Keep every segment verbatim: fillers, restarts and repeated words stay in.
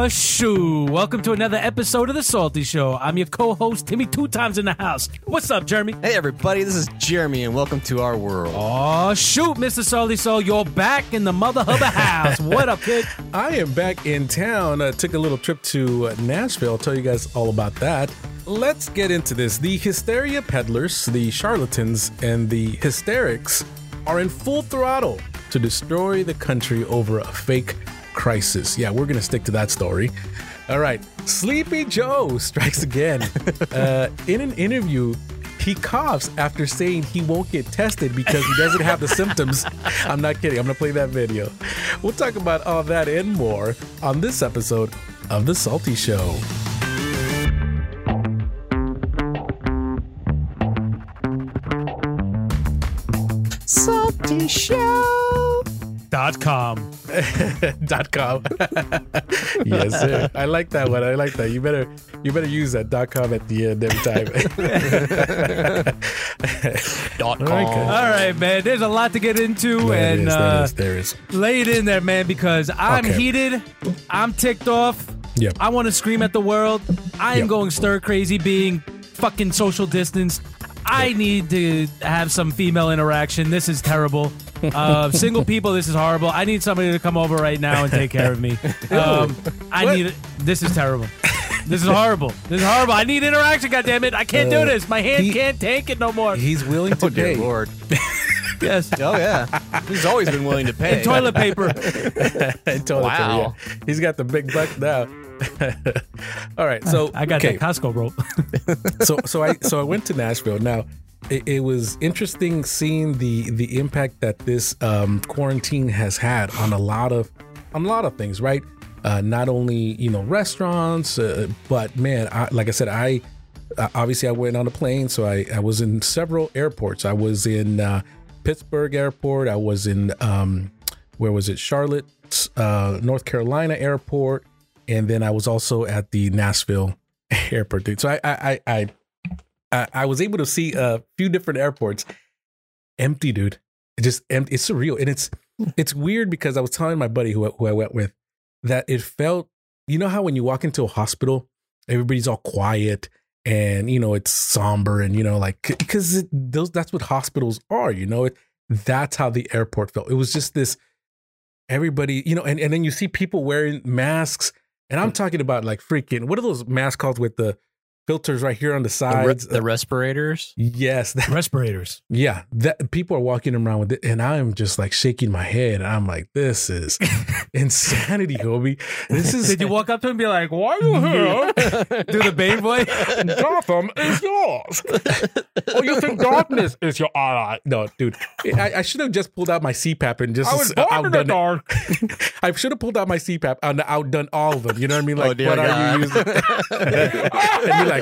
Uh, shoo. Welcome to another episode of The Salty Show. I'm your co-host, Timmy, two times in the house. What's up, Jeremy? Hey, everybody. This is Jeremy, and welcome to our world. Oh, shoot, Mister Salty Soul. You're back in the mother hubba house. What up, kid? I am back in town. Uh, took a little trip to uh, Nashville. I'll tell you guys all about that. Let's get into this. The hysteria peddlers, the charlatans, and the hysterics are in full throttle to destroy the country over a fake crisis. Yeah, we're going to stick to that story. All right. Sleepy Joe strikes again. Uh, in an interview, he coughs after saying he won't get tested because he doesn't have the symptoms. I'm not kidding. I'm going to play that video. We'll talk about all that and more on this episode of The Salty Show. Salty Show. Dot com. dot com. Yes, sir. I like that one. I like that. You better you better use that dot com at the end every time. Dot com. Okay. All right, man. There's a lot to get into, There and is, there uh, is, there is. lay it in there, man, because I'm Okay. heated. I'm ticked off. Yep. I want to scream at the world. I am Yep. going stir crazy, being fucking social distance. I need to have some female interaction. This is terrible. Uh, single people, this is horrible. I need somebody to come over right now and take care of me. Um, I What? need. This is terrible. This is horrible. This is horrible. I need interaction. goddammit. I can't do Uh, this. My hand he- can't take it no more. He's willing to Oh, dear pay. Lord. Yes. Oh, yeah. He's always been willing to pay. And toilet paper. And toilet paper, Wow. yeah. He's got the big buck now. All right, so I got okay. that Costco rope. so so I so I went to Nashville. Now, it, it was interesting seeing the the impact that this um, quarantine has had on a lot of on a lot of things, right? Uh, not only you know restaurants, uh, but man, I, like I said, I uh, obviously I went on a plane, so I I was in several airports. I was in uh, Pittsburgh Airport. I was in um, where was it? Charlotte, uh, North Carolina Airport. And then I was also at the Nashville airport, dude. So I I I I, I was able to see a few different airports empty, dude. It just empty. It's surreal, and it's it's weird because I was telling my buddy who who I went with that it felt, you know how when you walk into a hospital, everybody's all quiet and you know it's somber and you know like because those that's what hospitals are, you know. It, that's how the airport felt. It was just this everybody, you know, and and then you see people wearing masks. And I'm talking about like freaking, what are those masks called with the filters right here on the The, re- sides? the respirators. Yes. That, Respirators. yeah. That people are walking around with it. And I'm just like shaking my head. And I'm like, this is insanity, homie. This is. Did you walk up to him and be like, why are you here? Do the Bane voice? Gotham is yours. Oh, you think darkness is your ally? No, dude. I, I should have just pulled out my C PAP and just I was born in the outdone dark. it. I should have pulled out my C PAP and outdone all of them. You know what I mean? Like, Oh, dear what are God. you using? And be like,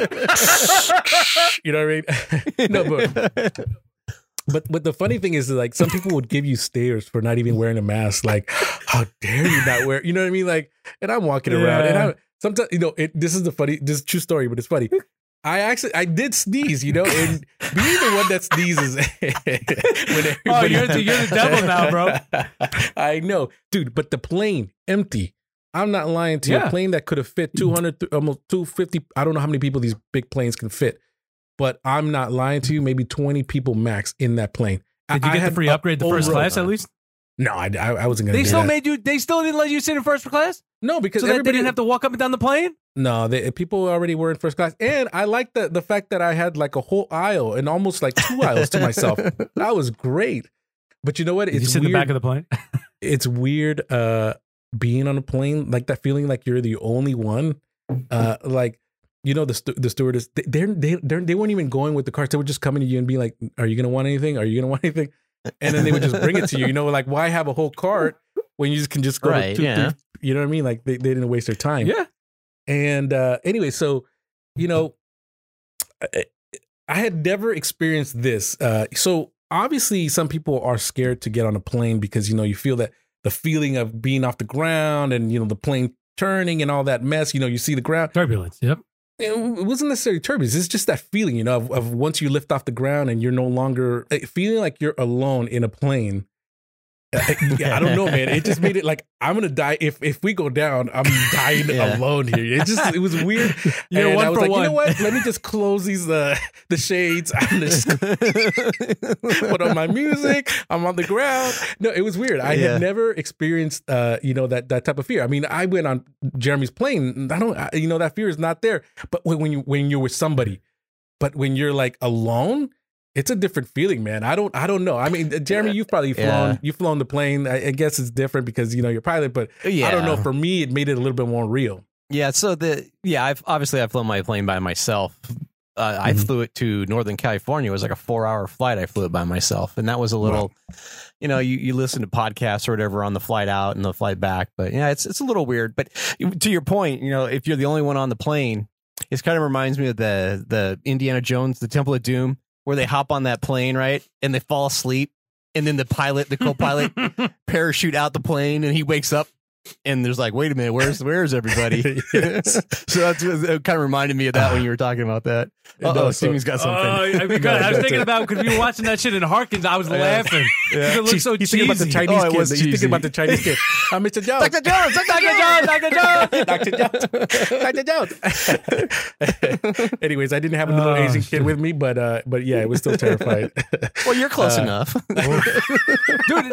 you know what I mean? No, but, but but the funny thing is, like, some people would give you stares for not even wearing a mask. Like, how dare you not wear? You know what I mean? Like, and I'm walking around, and Yeah. I sometimes, you know, it, this is the funny, this is a true story, but it's funny. I actually, I did sneeze, you know, and being the one that sneezes when everybody, Oh, you're the- you're the devil now, bro. I know, dude, but the plane empty. I'm not lying to you. Yeah. A plane that could have fit two hundred, almost two hundred fifty. I don't know how many people these big planes can fit, but I'm not lying to you. Maybe twenty people max in that plane. Did you I- I get the had free a- upgrade to first over- class at least? No, I, I, I wasn't gonna. They do still that. made you, they still didn't let you sit in first class? no because So that they everybody didn't have to walk up and down the plane? No, they, people already were in first class, and I like the the fact that I had like a whole aisle and almost like two aisles to myself. That was great. But you know what? Did you It's sit in weird. the back of the plane? It's weird uh, being on a plane, like that feeling like you're the only one. Uh, like you know the stu- the stewardess, they they're, they they're, they weren't even going with the carts. They were just coming to you and being like, "Are you gonna want anything? Are you gonna want anything?" And then they would just bring it to you. You know, like why have a whole cart when you just can just go Right, to two, yeah. three, you know what I mean? Like they, they didn't waste their time. Yeah. And uh, anyway, so, you know, I, I had never experienced this. Uh, so obviously some people are scared to get on a plane because, you know, you feel that the feeling of being off the ground and, you know, the plane turning and all that mess, you know, you see the ground. Turbulence. Yep. It wasn't necessarily turbulence. It's just that feeling, you know, of, of once you lift off the ground and you're no longer feeling like you're alone in a plane. Yeah, I don't know, man. It just made it like I'm gonna die if if we go down. I'm dying Yeah. alone here. It just it was weird. You're and one I was for like, one. you know what? Let me just close these uh the shades. I'm just put on my music. I'm on the ground. No, it was weird. I Yeah. had never experienced uh you know that that type of fear. I mean, I went on Jeremy's plane. And I don't I, you know that fear is not there. But when when you when you're with somebody, but when you're like alone. It's a different feeling, man. I don't, I don't know. I mean, Jeremy, you've probably flown, Yeah. you've flown the plane. I, I guess it's different because you know you're pilot, but Yeah. I don't know. For me, it made it a little bit more real. Yeah, so the yeah, I've obviously I've flown my plane by myself. Uh, I Mhm. flew it to Northern California. It was like a four-hour flight. I flew it by myself, and that was a little, you know, you, you listen to podcasts or whatever on the flight out and the flight back. But yeah, it's it's a little weird. But to your point, you know, if you're the only one on the plane, it kind of reminds me of the the Indiana Jones, the Temple of Doom, where they hop on that plane, right, and they fall asleep, and then the pilot, the co-pilot, parachute out the plane, and he wakes up. And there's like, wait a minute, where's where's everybody? Yes. So that's it kind of reminded me of that when you were talking about that. No, Oh, so- Stevie's got something. Oh, I, because I was thinking about because we were watching that shit in Harkins. I was laughing. Yeah. It looked so He's cheesy. thinking about the Chinese Oh, it kid. was He's cheesy. thinking about the Chinese kid. Uh, Mister Jones. Doctor Jones, Doctor Jones, Doctor Jones. Doctor Jones. Anyways, I didn't have a little Oh, Asian kid with me, but uh, but yeah, it was still terrified. Well, you're close Uh, enough. Dude,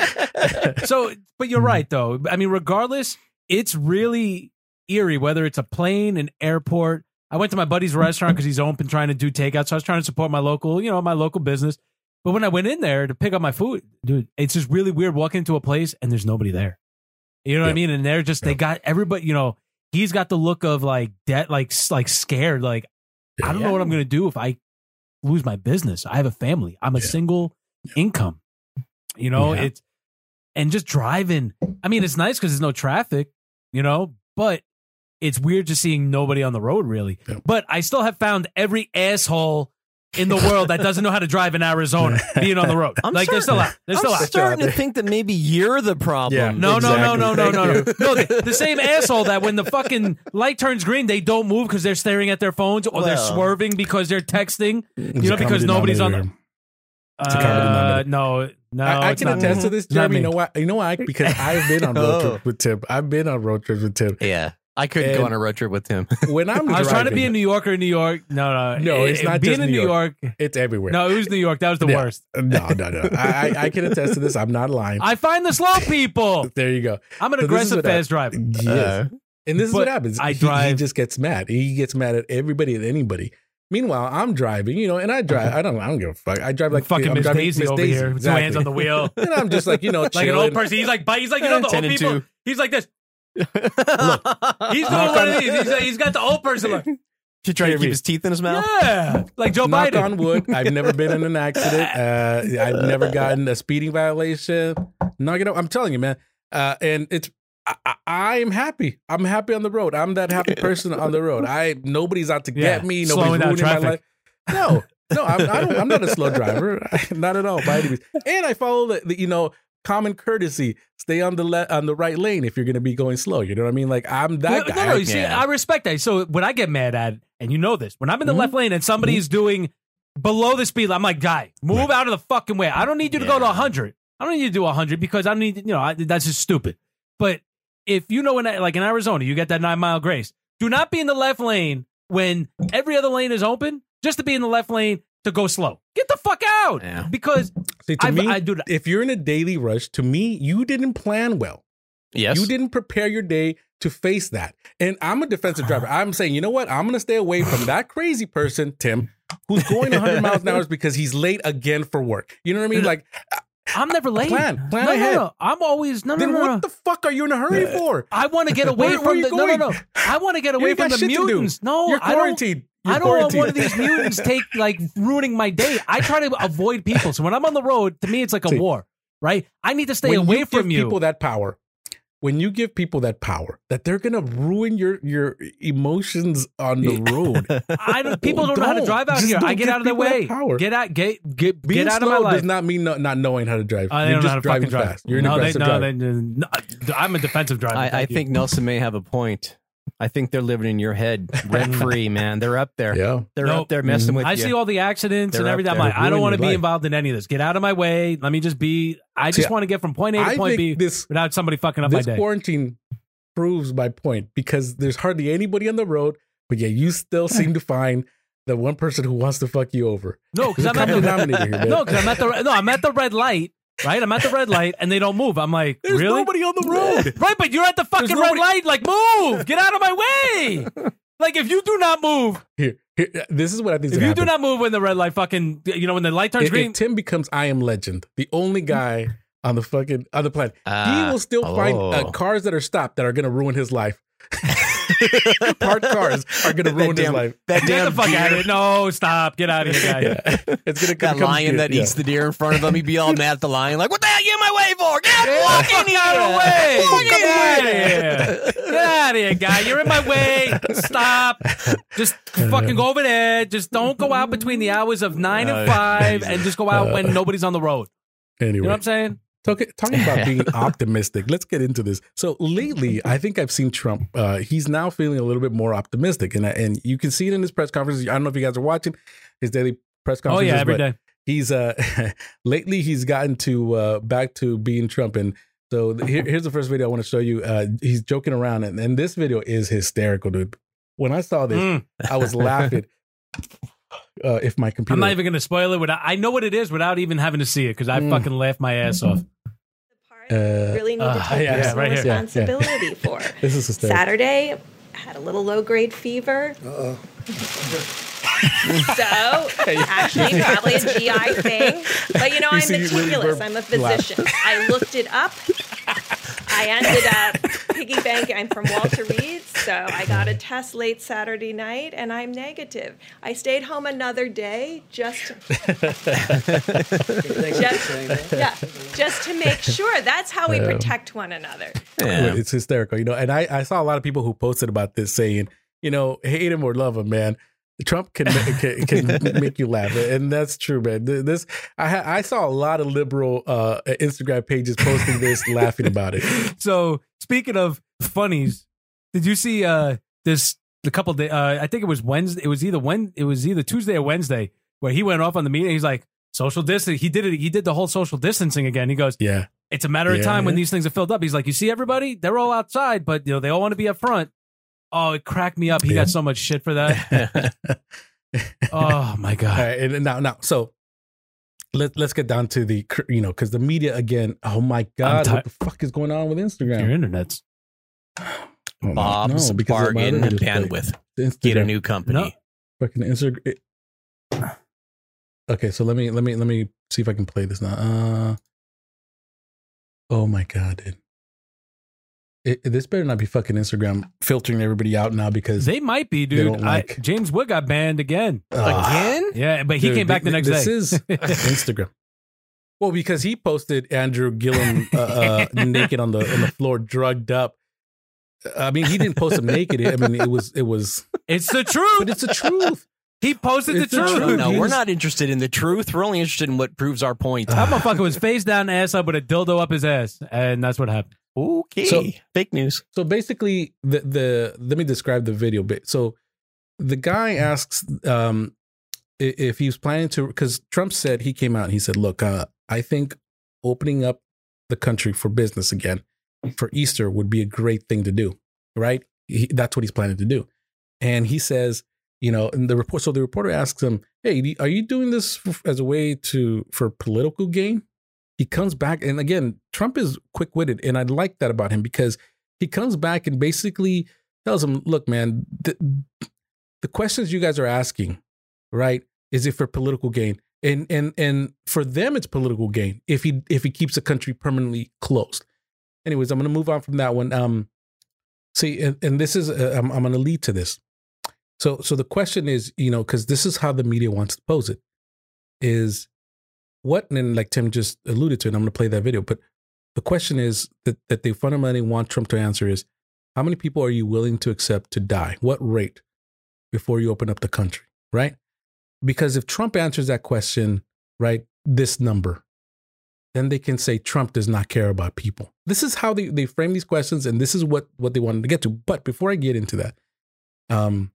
uh, so, but you're right, though. I mean, regardless, it's really eerie, whether it's a plane, an airport. I went to my buddy's restaurant because he's open trying to do takeout. So I was trying to support my local, you know, my local business. But when I went in there to pick up my food, dude, it's just really weird walking into a place and there's nobody there. You know what I Yep. mean? And they're just, they Yep. got everybody, you know, he's got the look of like debt, like, like scared. Like, I don't know what I'm going to do if I lose my business. I have a family. I'm a Yeah. single income, you know, Yeah. it's, and just driving. I mean, it's nice because there's no traffic, you know, but it's weird just seeing nobody on the road, really. Yep. But I still have found every asshole in the world that doesn't know how to drive in Arizona being on the road. I'm like, they're still starting- out. They're still I'm out. starting to They're out think that maybe you're the problem. Yeah. No, no, no, no, no, Exactly. no, no. Thank No, the, the same asshole that when the fucking light turns green, they don't move because they're staring at their phones or they're Well. swerving because they're texting. It's You know, a because common nobody's on the. denominator. a common Uh, denominator. no, no. I, I it's can not attest me. to this, It's not Jeremy. You me. know why? You know why? Because I've been on road Oh. trips with Tim. I've been on road trips with Tim. Yeah. I couldn't And- go on a road trip with him. When I'm I was trying to driving, be a New Yorker in New York. No, no, No, it's not being just in New New York. it's everywhere. No, it was New York. That was the Yeah. worst. no, no, no. I, I, I can attest to this. I'm not lying. I find the slow people. There you go. I'm an So this is aggressive what I- fast driver. Yes. Uh, And this is But what happens. I He- drive- He, just gets mad. He gets mad at everybody and anybody. Meanwhile, I'm driving, you know, and I drive. I don't. I don't give a fuck. I drive like Fucking I'm Miss driving Daisy Miss over Daisy. here, with Exactly. two hands on the wheel, And I'm just like, you know, like an chilling. old person. He's like, but he's like, you know, the ten old and people. two. He's like this. He's doing Knock one on- of these. He's, he's got the old person look. She tried to Jeremy. keep his teeth in his mouth. Yeah, like Joe Knock Biden. on wood. I've never been in an accident. Uh, I've never gotten a speeding violation. Knock it up. I'm telling you, man. Uh, and it's I, I, I'm happy. I'm happy on the road. I'm that happy person on the road. I nobody's out to Yeah, get me. slowing Nobody's down ruining my life. traffic. No, no, I'm, I don't, I'm not a slow driver. Not at all, by any means. And I follow the, the you know common courtesy. Stay on the le- on the right lane if you're going to be going slow. You know what I mean? Like I'm that No, guy. no, no, you see, Yeah. I respect that. So when I get mad at, and you know this, when I'm in the Mhm. left lane and somebody's doing below the speed, I'm like, guy, move Right. out of the fucking way. I don't need you to go to Yeah. one hundred. I don't need you to do one hundred because I don't need, you know, I, that's just stupid. But if you know, in like in Arizona, you get that nine mile grace. Do not be in the left lane when every other lane is open. Just to be in the left lane to go slow. Get the fuck out. Yeah. Because See, to I've- me, I do that. if you're in a daily rush, to me, you didn't plan well. Yes. You didn't prepare your day to face that. And I'm a defensive driver. I'm saying, you know what? I'm going to stay away from that crazy person, Tim, who's going one hundred miles an hour because he's late again for work. You know what I mean? Like, I'm never late. Plan. Plan no, ahead. No, no. I'm always no, no, then no, what no. the fuck are you in a hurry for? I want to get away Where- from where you the no, no, going? no. I want to get You away ain't from got the shit to do. mutants. No, You're I don't. quarantined. You're I don't want quarantined. one of these mutants take like ruining my day. I try to avoid people. So when I'm on the road, to me, it's like a See, war, right? I need to stay When away you from give you. people that power, when you give people that power, that they're gonna ruin your your emotions on the road. I don't, people don't know how to Don't. drive out Just here. don't I get give out of their people that way. power. Get out. Get get Being get out of my slow life. does not mean no, not knowing how to drive. Uh, they You're don't know just how to driving fucking drive. fast. You're an no, aggressive they, no, driver. they, no, I'm a defensive driver. I, I Thank you. think Nelson may have a point. I think they're living in your head rent free, man. They're up there. Yeah. They're Nope. up there messing Mhm. with I you. see all the accidents They're and up everything. I'm there. like, I don't Ruin want to your be life. involved in any of this. Get out of my way. Let me just be. I just See, want to get from point A to I point think B this without somebody fucking up my this day. quarantine proves my point because there's hardly anybody on the road, but yeah, you still seem to find the one person who wants to fuck you over. No, because There's a I'm at common the denominator here, man. no, because I'm at the no, I'm at the red light. Right, I'm at the red light and they don't move. I'm like, There's really? nobody on the road. Right, but you're at the fucking There's red nobody- light. Like, move! Get out of my way! Like, if you do not move, Here, here, this is what I think. if you do not move when the red light fucking, you know, when the light turns if, green, if Tim becomes I Am Legend, the only guy on the fucking on the planet, Ah, he will still find oh. uh, cars that are stopped that are going to ruin his life. Parked cars are going to That ruin his damn- life. That get damn the fuck deer, out of it. No, stop. Get out of here, guy. Yeah. It's going to that lion that eats the deer in front of him, he'd be all mad at the lion, like, what the hell you in my way for? Get out, walk in here! Get out of the way! Walk in Get out of here! here! Get out of here, guy. You're in my way. Stop. Just fucking go over there. Just don't go out between the hours of nine and five and just go out when nobody's on the road. Anyway, You know what I'm saying? Talk, talking about being optimistic, let's get into this. So lately, I think I've seen Trump. Uh, he's now feeling a little bit more optimistic, and and you can see it in his press conferences. I don't know if you guys are watching his daily press Oh, conferences. yeah, every but day. He's uh lately he's gotten to uh back to being Trump, and so the, here, here's the first video I want to show you. Uh, he's joking around, and, and this video is hysterical, dude. When I saw this, Mm. I was laughing. Uh, if my computer, I'm not even going to spoil it. Without, I know what it is without even having to see it because I Mm. fucking laughed my ass off. Uh, really need uh, to take yeah, personal right here. Yeah, yeah. responsibility for. this is hysterical. Saturday, had a little low grade fever. Uh-oh. So, actually, probably a G I thing. But you know, You I'm see, really meticulous. burp- I'm a physician. I looked it up. I ended up piggy banking. I'm from Walter Reed, so I got a test late Saturday night, and I'm negative. I stayed home another day just, just, yeah, just to make sure. That's how we protect one another. Yeah. It's hysterical, you know. And I, I saw a lot of people who posted about this saying, you know, hate him or love him, man. Trump can can, can make you laugh, and that's true, man. This I ha, I saw a lot of liberal uh, Instagram pages posting this, laughing about it. So speaking of funnies, did you see uh, this? The couple days, uh, I think it was Wednesday. It was either when it was either Tuesday or Wednesday where he went off on the meeting. He's like social distance. He did it. He did the whole social distancing again. He goes, Yeah, it's a matter of Yeah, time when yeah. these things are filled up. He's like, you see everybody? They're all outside, but you know they all want to be up front. Oh, it cracked me up. He Yeah. got so much shit for that. Oh my All god. right, and now now so let let's get down to the cr- you know because the media again. Oh my god, ti- what the fuck is going on with Your Instagram? internet's. Oh, Bob's no, because of my bargain other display. bandwidth. The Get a Instagram. new company. No. Fucking Instagram. Okay, so let me let me let me see if I can play this now. Uh, oh my god, dude. It, it- this better not be fucking Instagram filtering everybody out now because They might be, They dude. don't like- I, James Wood got banned again. Ah, Again? Yeah, but he dude, came back the th- next this day. is Instagram. Well, because he posted Andrew Gillum uh, uh, naked on the on the floor, drugged up. I mean, he didn't post him naked. I mean, it was it was, It's the truth. but it's the truth. He posted the It's the truth. truth. No, He we're was- not interested in the truth. We're only interested in what proves our point. That motherfucker was face down, ass up with a dildo up his ass, and that's what happened. Okay. So- Fake news. So basically, the the let me describe the video bit. So the guy asks um, i- if he was planning to, because Trump said he came out and he said, "Look, uh, I think opening up the country for business again for Easter would be a great thing to do." Right? He, that's what he's planning to do, and he says, you know, and the report. So the reporter asks him, "Hey, do- are you doing this f- as a way to for political gain?" He comes back, and again, Trump is quick-witted, and I like that about him because he comes back and basically tells him, "Look, man, the, the questions you guys are asking, right, is it for political gain? And and and for them, it's political gain if he if he keeps the country permanently closed." Anyways, I'm going to move on from that one. Um, see, and, and this is uh, I'm I'm going to lead to this. So so the question is, you know, because this is how the media wants to pose it, is what, and like Tim just alluded to, and I'm going to play that video, but the question is that, that they fundamentally want Trump to answer is, how many people are you willing to accept to die? What rate before you open up the country, right? Because if Trump answers that question, right, this number, then they can say Trump does not care about people. This is how they, they frame these questions, and this is what, what they wanted to get to. But before I get into that, um,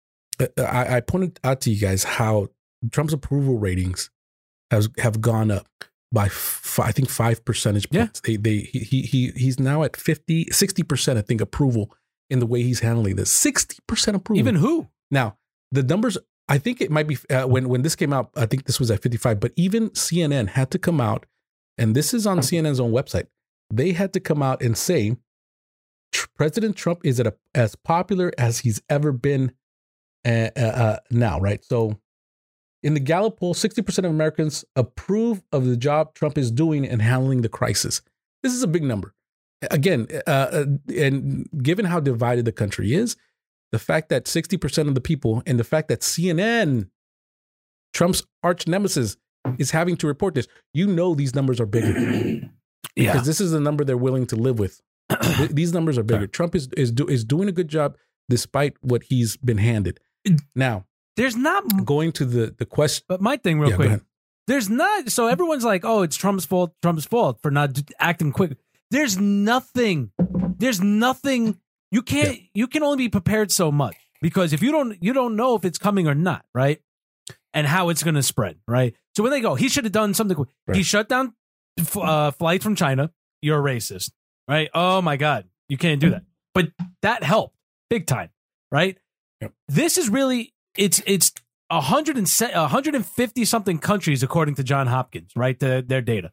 I, I pointed out to you guys how Trump's approval ratings has have gone up by f- I think five percentage points. Yeah. They they he he he's now at fifty, sixty percent I think approval in the way he's handling this. sixty percent approval. Even who? Now, the numbers, I think it might be uh, when when this came out, I think this was at fifty-five, but even C N N had to come out, and this is on C N N's own website. They had to come out and say President Trump is at a, as popular as he's ever been uh, uh, now, right? So in the Gallup poll, sixty percent of Americans approve of the job Trump is doing in handling the crisis. This is a big number. Again, uh, and given how divided the country is, the fact that sixty percent of the people and the fact that C N N, Trump's arch nemesis, is having to report this, you know these numbers are bigger. Yeah. Because this is the number they're willing to live with. These numbers are bigger. Trump is is, do, is doing a good job despite what he's been handed. Now, there's not going to the, the question. But my thing real yeah, quick, there's not, so everyone's like, oh, it's Trump's fault, Trump's fault for not acting quick. There's nothing, there's nothing, you can't, yeah. you can only be prepared so much because if you don't, you don't know if it's coming or not, right? And how it's going to spread, right? So when they go, he should have done something. Right. He shut down uh, flights from China. You're a racist, right? Oh my God, you can't do that. But that helped big time, right? Yep. This is really, it's it's one hundred fifty something countries according to John Hopkins, right? The, their data.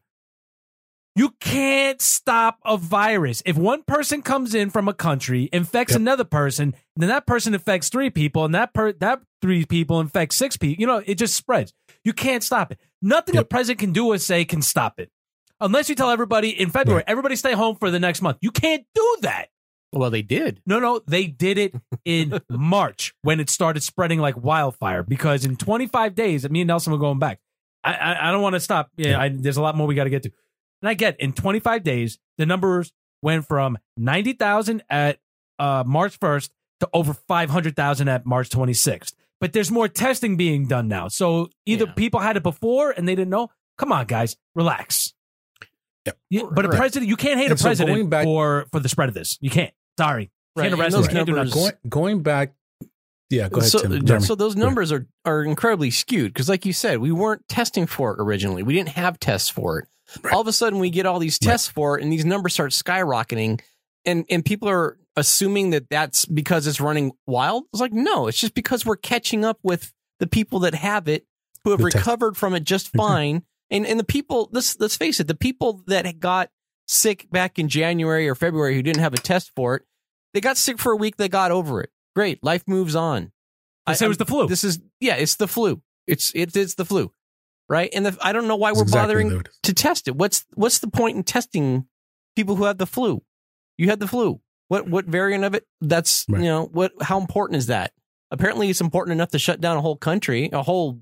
You can't stop a virus. If one person comes in from a country, infects yep. another person, then that person infects three people, and that per, that three people infect six people. You know, it just spreads. You can't stop it. Nothing yep. a president can do or say can stop it. Unless you tell everybody in February, right. everybody stay home for the next month. You can't do that. Well, they did. No, no, they did it in March when it started spreading like wildfire. Because in twenty-five days, me and Nelson were going back. I I, I don't want to stop. Yeah, yeah. I, there's a lot more we got to get to. And I get in twenty-five days, the numbers went from ninety thousand at uh, March first to over five hundred thousand at March twenty-sixth. But there's more testing being done now. So either yeah. people had it before and they didn't know. Come on, guys, relax. Yep. You, but a right. president, you can't hate and a so president back, for, for the spread of this. You can't. Sorry. Right. Can't arrest those can't numbers, going, going back. Yeah, go ahead, so, Tim. So those numbers are, are incredibly skewed because, like you said, we weren't testing for it originally. We didn't have tests for it. Right. All of a sudden, we get all these tests right. for it, and these numbers start skyrocketing, and, and people are assuming that that's because it's running wild. It's like, no, it's just because we're catching up with the people that have it, who have the recovered test. from it just fine. and and the people, let's, let's face it, the people that got sick back in January or February who didn't have a test for it, they got sick for a week, they got over it. Great, life moves on. I said it was the flu. This is, yeah, it's the flu. It's it, it's the flu. Right. And the, I don't know why we're exactly bothering to test it. What's what's the point in testing people who have the flu? You had the flu. What what variant of it? That's, right. you know, what? How important is that? Apparently, it's important enough to shut down a whole country, a whole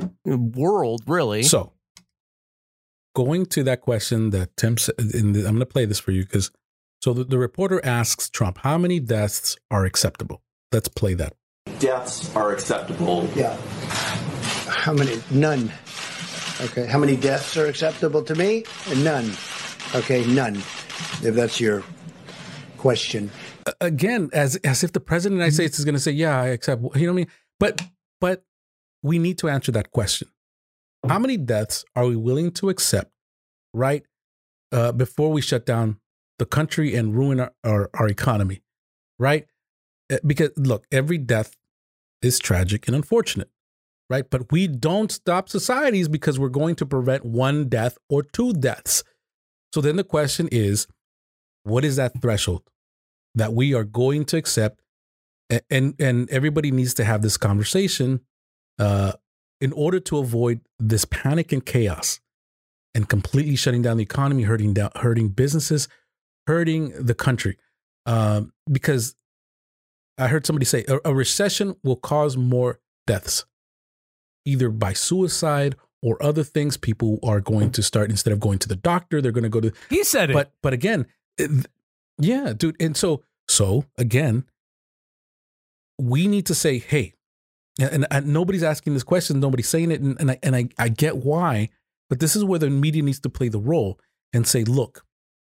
world, really. So going to that question that Tim said, and I'm going to play this for you because so the, the reporter asks Trump, how many deaths are acceptable? Let's play that. Deaths are acceptable. Yeah. How many? None. Okay. How many deaths are acceptable to me? None. Okay. None. If that's your question. Again, as as if the president of the United States is going to say, yeah, I accept. You know what I mean? But but we need to answer that question. How many deaths are we willing to accept, right, uh, before we shut down the country and ruin our, our, our economy, right? Because, look, every death is tragic and unfortunate, right? But we don't stop societies because we're going to prevent one death or two deaths. So then the question is, what is that threshold that we are going to accept? And, and everybody needs to have this conversation uh, in order to avoid this panic and chaos and completely shutting down the economy, hurting down, hurting businesses, hurting the country. Um, because I heard somebody say a, a recession will cause more deaths, either by suicide or other things. People are going to start, instead of going to the doctor, they're going to go to. He said it. But but again, it, yeah, dude. And so so again, we need to say, hey, and, and nobody's asking this question, nobody's saying it, and, and I and I, I get why. But this is where the media needs to play the role and say, look,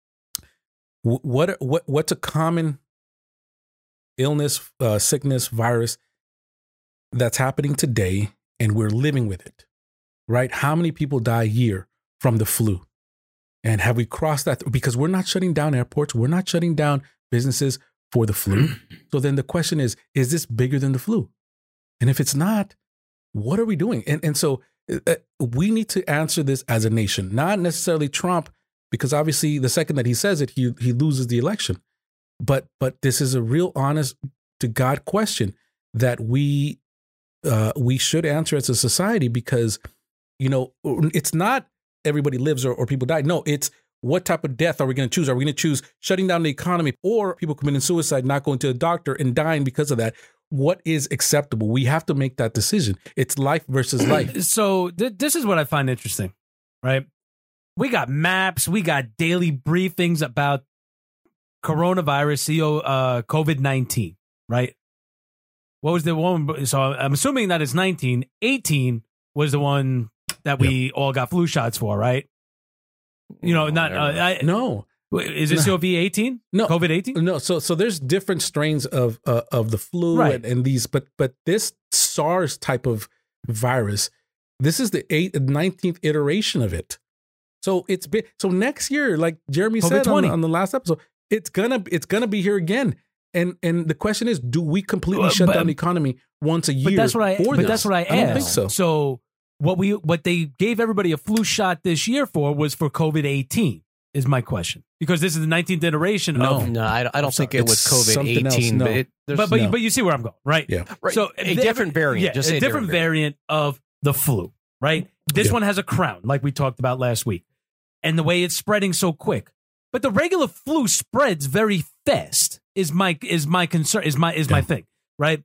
what what what's a common illness, uh, sickness, virus that's happening today, and we're living with it, right? How many people die a year from the flu? And have we crossed that? Because we're not shutting down airports. We're not shutting down businesses for the flu. So then the question is, is this bigger than the flu? And if it's not, what are we doing? And, and so uh, we need to answer this as a nation, not necessarily Trump, because obviously the second that he says it, he he loses the election. But but this is a real honest to God question that we uh, we should answer as a society, because, you know, it's not everybody lives or, or people die. No, it's what type of death are we going to choose? Are we going to choose shutting down the economy, or people committing suicide, not going to a doctor and dying because of that? What is acceptable? We have to make that decision. It's life versus life. So th- this is what I find interesting, right? We got maps, we got daily briefings about coronavirus, C O, uh, COVID nineteen, right? What was the one? So I'm assuming that it's nineteen. eighteen was the one that we yep. all got flu shots for, right? You know, not uh, I, no. Is it C O V eighteen? No, COVID eighteen. No, so so there's different strains of uh, of the flu, right. and, and these, but but this SARS type of virus, this is the eighth, nineteenth iteration of it. So it's been so next year, like Jeremy said on, on the last episode, it's gonna it's gonna be here again. And and the question is, do we completely uh, shut but, down the economy once a year? But that's what I. For but this? that's what I asked. I don't think so. So what we what they gave everybody a flu shot this year for was for COVID eighteen. Is my question, because this is the nineteenth iteration no. of. No, I don't, I don't think it was COVID eighteen, no. but it, but but, no. but you see where I'm going, right? Yeah. Right. So a different variant, yeah, just a, a different, different variant of the flu, right? This yeah. one has a crown, like we talked about last week, and the way it's spreading so quick. But the regular flu spreads very fast. Is my is my concern? Is my is yeah. my thing, right?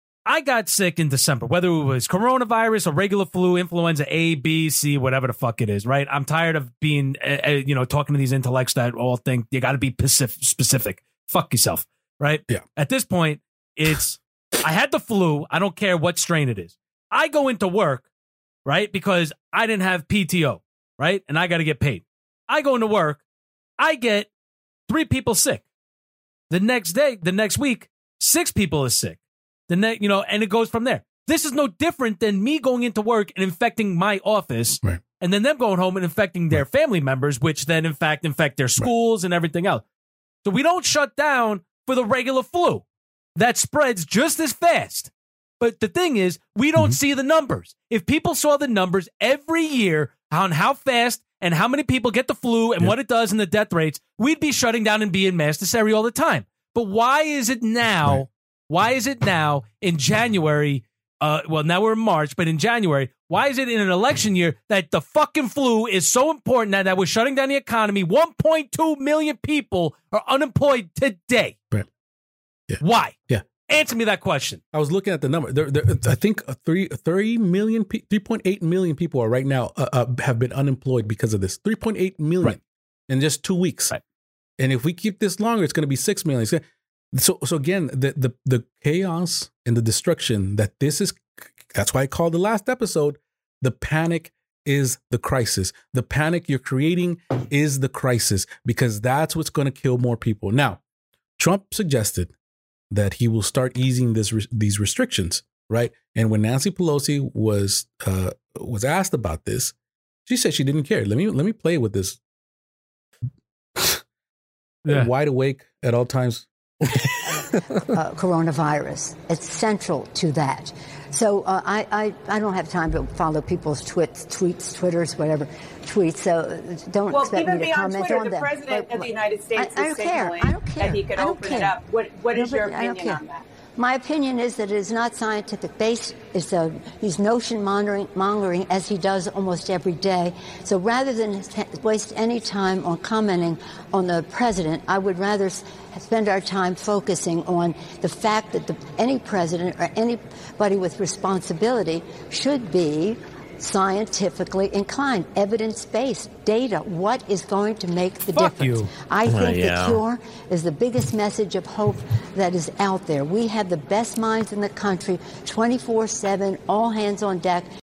I got sick in December, whether it was coronavirus or regular flu, influenza A, B, C, whatever the fuck it is, right? I'm tired of being, uh, you know, talking to these intellects that all think you got to be specific. Fuck yourself, right? Yeah. At this point, it's, I had the flu. I don't care what strain it is. I go into work, right? Because I didn't have P T O, right? And I got to get paid. I go into work. I get three people sick. The next day, the next week, six people are sick. The ne- you know, and it goes from there. This is no different than me going into work and infecting my office, right. and then them going home and infecting their right. family members, which then, in fact, infect their schools right. and everything else. So we don't shut down for the regular flu. That spreads just as fast. But the thing is, we don't mm-hmm. see the numbers. If people saw the numbers every year on how fast and how many people get the flu and yep. what it does and the death rates, we'd be shutting down and being mass hysteria all the time. But why is it now... Right. Why is it now in January? Uh, well, now we're in March, but in January, why is it in an election year that the fucking flu is so important that, that we're shutting down the economy? one point two million people are unemployed today. Right. Yeah. Why? Yeah. Answer me that question. I was looking at the number. There, there, I think three, three million, three point eight million people are right now uh, uh, have been unemployed because of this. three point eight million right. in just two weeks. Right. And if we keep this longer, it's going to be six million. It's gonna, So, so again, the, the the chaos and the destruction that this is, that's why I called the last episode, the panic is the crisis. The panic you're creating is the crisis, because that's what's going to kill more people. Now, Trump suggested that he will start easing this these restrictions, right? And when Nancy Pelosi was uh, was asked about this, she said she didn't care. Let me let me play with this. Yeah. Wide awake at all times. uh, coronavirus. It's central to that. So uh, I, I I don't have time to follow people's tweets, tweets, Twitters, whatever tweets. So don't well, expect me to comment Twitter, on the them. Well, even beyond Twitter, the president of the United States I, I is signaling I don't care. that he could I don't open care. it up. What What is no, your I don't opinion care. on that? My opinion is that it is not scientific based. It's a, he's notion mongering, mongering as he does almost every day. So rather than waste any time on commenting on the president, I would rather spend our time focusing on the fact that the, any president or anybody with responsibility should be scientifically inclined, evidence-based, data. What is going to make the Fuck difference? You. I think uh, yeah. the cure is the biggest message of hope that is out there. We have the best minds in the country, twenty-four seven, all hands on deck.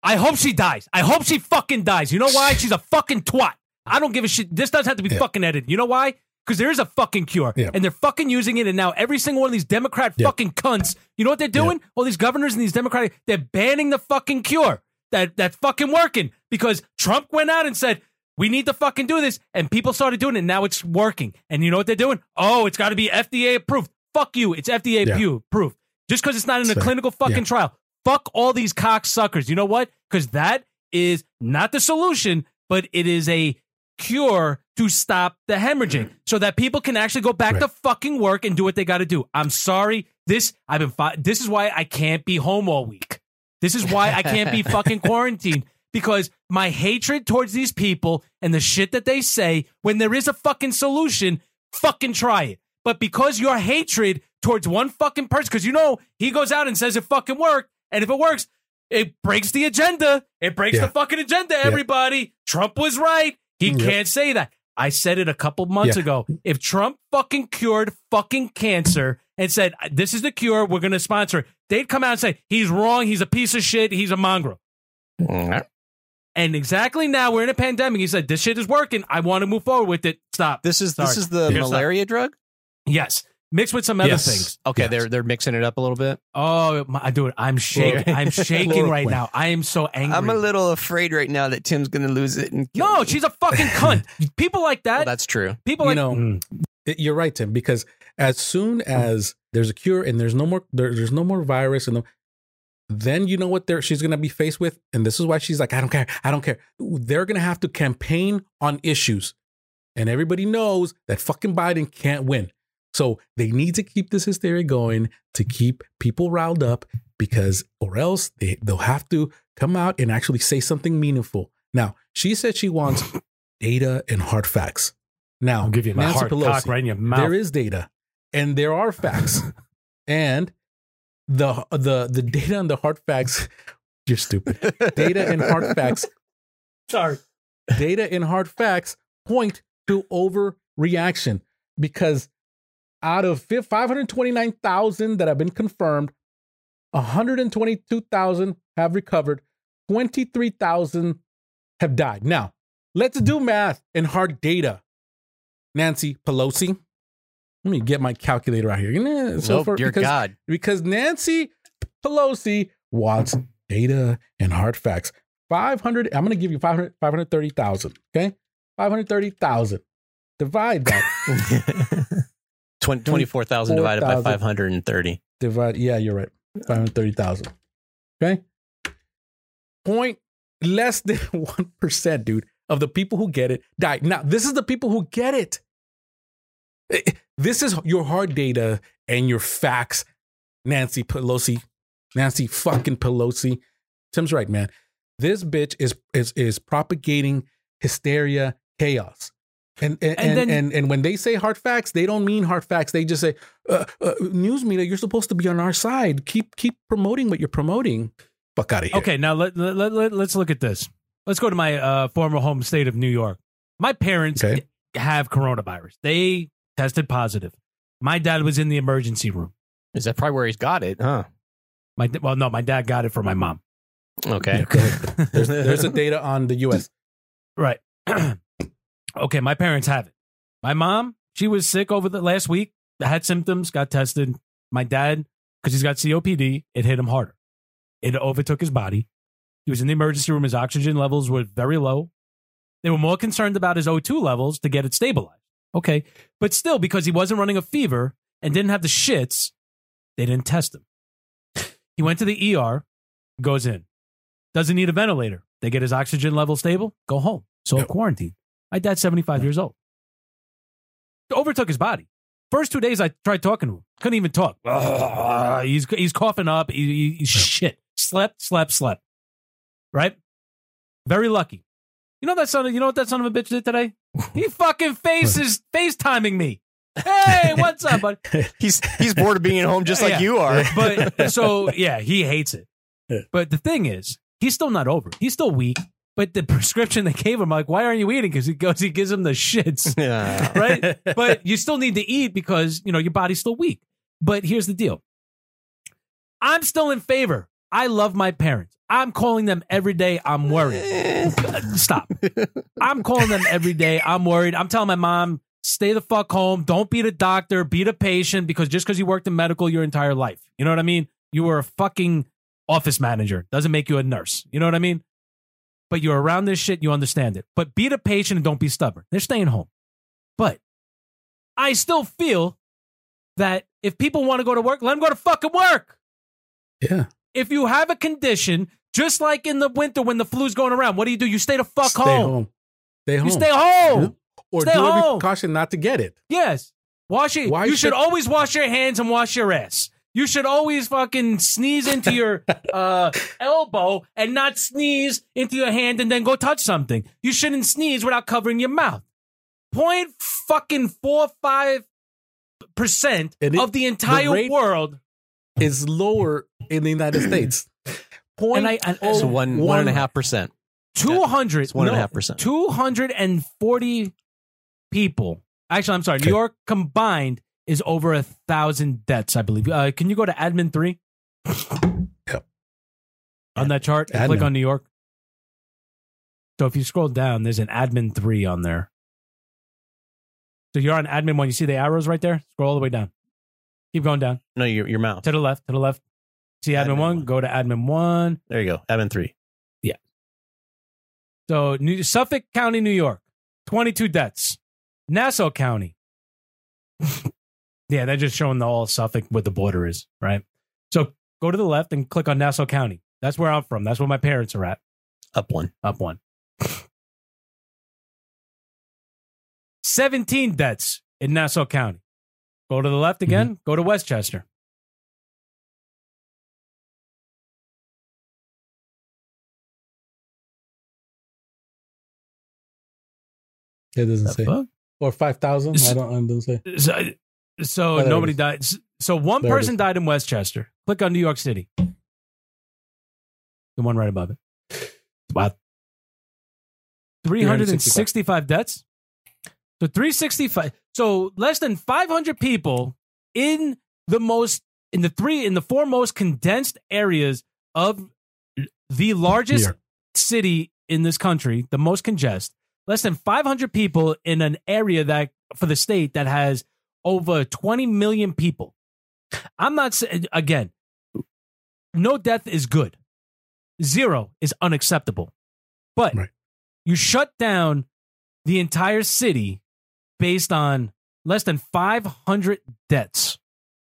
I hope she dies. I hope she fucking dies. You know why? She's a fucking twat. I don't give a shit. This doesn't have to be Yeah. fucking edited. You know why? Because there is a fucking cure. Yeah. And they're fucking using it. And now every single one of these Democrat Yeah. fucking cunts, you know what they're doing? All these governors and these Democratic, they're banning the fucking cure. That That's fucking working. Because Trump went out and said, we need to fucking do this. And people started doing it. And now it's working. And you know what they're doing? Oh, it's got to be F D A approved. Fuck you. It's F D A Yeah. approved. Just because it's not in a So, clinical fucking yeah. trial. Fuck all these cocksuckers. You know what? Because that is not the solution, but it is a cure to stop the hemorrhaging so that people can actually go back Right. to fucking work and do what they got to do. I'm sorry. This I've been fi- this is why I can't be home all week. This is why I can't be fucking quarantined, because my hatred towards these people and the shit that they say, when there is a fucking solution, fucking try it. But because your hatred towards one fucking person, because you know he goes out and says it fucking worked, and if it works, it breaks the agenda. It breaks Yeah. the fucking agenda, everybody. Trump was right. He Yep. can't say that. I said it a couple months Yeah. ago. If Trump fucking cured fucking cancer and said, this is the cure, we're going to sponsor it, they'd come out and say, he's wrong, he's a piece of shit, he's a mongrel. And exactly now, we're in a pandemic. He said, this shit is working. I want to move forward with it. Stop. This is Sorry. this is the Here, stop. malaria drug. Yes. Mixed with some other Yes. things. Okay, Yes. they're they're mixing it up a little bit. Oh, my, dude, I'm shaking. I'm shaking right Chloroquine. now. I am so angry. I'm a little afraid right now that Tim's going to lose it. And kill No, me. she's a fucking cunt. People like that. Well, that's true. people You like know, Mm. It- You're right, Tim, because as soon as there's a cure and there's no more there, there's no more virus and no, then you know what they're, she's going to be faced with, and this is why she's like, I don't care, I don't care. They're going to have to campaign on issues, and everybody knows that fucking Biden can't win. So they need to keep this hysteria going to keep people riled up, because or else they, they'll have to come out and actually say something meaningful. Now, she said she wants data and hard facts. Now, I'll give you my Nancy hard Pelosi, cock right in your mouth. there is data and there are facts. And the the the data and the hard facts, you're stupid. Data and hard facts, Sorry. data and hard facts point to overreaction, because out of five hundred twenty-nine thousand that have been confirmed, one hundred twenty-two thousand have recovered, twenty-three thousand have died. Now, let's do math and hard data. Nancy Pelosi. Let me get my calculator out here. Yeah, so Oh, for, dear because, God. because Nancy Pelosi wants data and hard facts. five hundred, I'm going to give you five hundred, five hundred thirty thousand, okay? five hundred thirty thousand. Divide that. twenty-four thousand divided by twenty-four thousand. five hundred thirty. Divide, yeah, you're right. five hundred thirty thousand. Okay? Point less than one percent, dude, of the people who get it die. Now, this is the people who get it. Eh, This is your hard data and your facts, Nancy Pelosi. Nancy fucking Pelosi. Tim's right, man. This bitch is is is propagating hysteria, chaos. And and, And and, then- and, and when they say hard facts, they don't mean hard facts. They just say, uh, uh, news media, you're supposed to be on our side. Keep keep promoting what you're promoting. Fuck out of here. Okay, now let, let, let, let- let's look at this. Let's go to my uh, former home state of New York. My parents Okay. have coronavirus. They tested positive. My dad was in the emergency room. Is that probably where he's got it? Huh? My da- well, no, my dad got it from my mom. Okay. Go ahead. There's, there's the data on the U S. Right. Okay, my parents have it. My mom, she was sick over the last week, had symptoms, got tested. My dad, because he's got C O P D, it hit him harder. It overtook his body. He was in the emergency room. His oxygen levels were very low. They were more concerned about his O two levels to get it stabilized. Okay. But still, because he wasn't running a fever and didn't have the shits, they didn't test him. He went to the E R, goes in. Doesn't need a ventilator. They get his oxygen level stable, go home. So Yep. quarantine. My dad's seventy-five years old. Overtook his body. First two days I tried talking to him. Couldn't even talk. Ugh, he's he's coughing up. He, he- he's shit. Slept, slept, slept. Right? Very lucky. You know that son of, you know what that son of a bitch did today? He fucking faces FaceTiming me. Hey, what's up, buddy? He's he's bored of being at home just like Yeah. you are. But so yeah, he hates it. Yeah. But the thing is, he's still not over. He's still weak. But the prescription they gave him, like, why aren't you eating? Because he goes, he gives him the shits, Yeah. right? But you still need to eat because you know your body's still weak. But here's the deal: I'm still in favor I love my parents. I'm calling them every day. I'm worried. Stop. I'm calling them every day. I'm worried. I'm telling my mom, stay the fuck home. Don't be the doctor. Be the patient, because just because you worked in medical your entire life, you know what I mean? You were a fucking office manager. Doesn't make you a nurse. You know what I mean? But you're around this shit. You understand it. But be the patient and don't be stubborn. They're staying home. But I still feel that if people want to go to work, let them go to fucking work. Yeah. If you have a condition, just like in the winter when the flu's going around, what do you do? You stay the fuck Stay home. home. Stay home. You stay home. Yeah. Or Stay do every home. precaution not to get it. Yes. Wash it. Why you should- should always wash your hands and wash your ass. You should always fucking sneeze into your uh, elbow and not sneeze into your hand and then go touch something. You shouldn't sneeze without covering your mouth. Point fucking four five percent And it- of the entire the rate- world Is lower in the United States. Point And I- and- oh So one one and a half percent. two hundred It's one and a no, half percent. two hundred forty people. Actually, I'm sorry. Okay. New York combined is over a thousand deaths, I believe. Uh, can you go to admin three? Yep. On that chart, and Admin. click on New York. So if you scroll down, there's an admin three on there. So you're on admin one. You see the arrows right there? Scroll all the way down. Keep going down. No, your your mouth. To the left, to the left. See admin, Admin one? one. Go to admin one. There you go. Admin three. So New, Suffolk County, New York, twenty-two deaths. Nassau County. Yeah, they're just showing the all Suffolk what the border is, right? So go to the left and click on Nassau County. That's where I'm from. That's where my parents are at. Up one. Up one. seventeen deaths in Nassau County. Go to the left again. Go to Westchester. It doesn't The say. fuck? Or five thousand. I don't. It doesn't say. So, so Oh, there it nobody is. died. So one There it person is. died in Westchester. Click on New York City. The one right above it. Wow. three hundred sixty-five deaths. So three hundred sixty-five. So less than five hundred people in the most in the three in the four most condensed areas of the New largest York. city in this country, the most congested. Less than five hundred people in an area that for the state that has over twenty million people. I'm not saying, again, no death is good. Zero is unacceptable. But Right. you shut down the entire city based on less than five hundred deaths.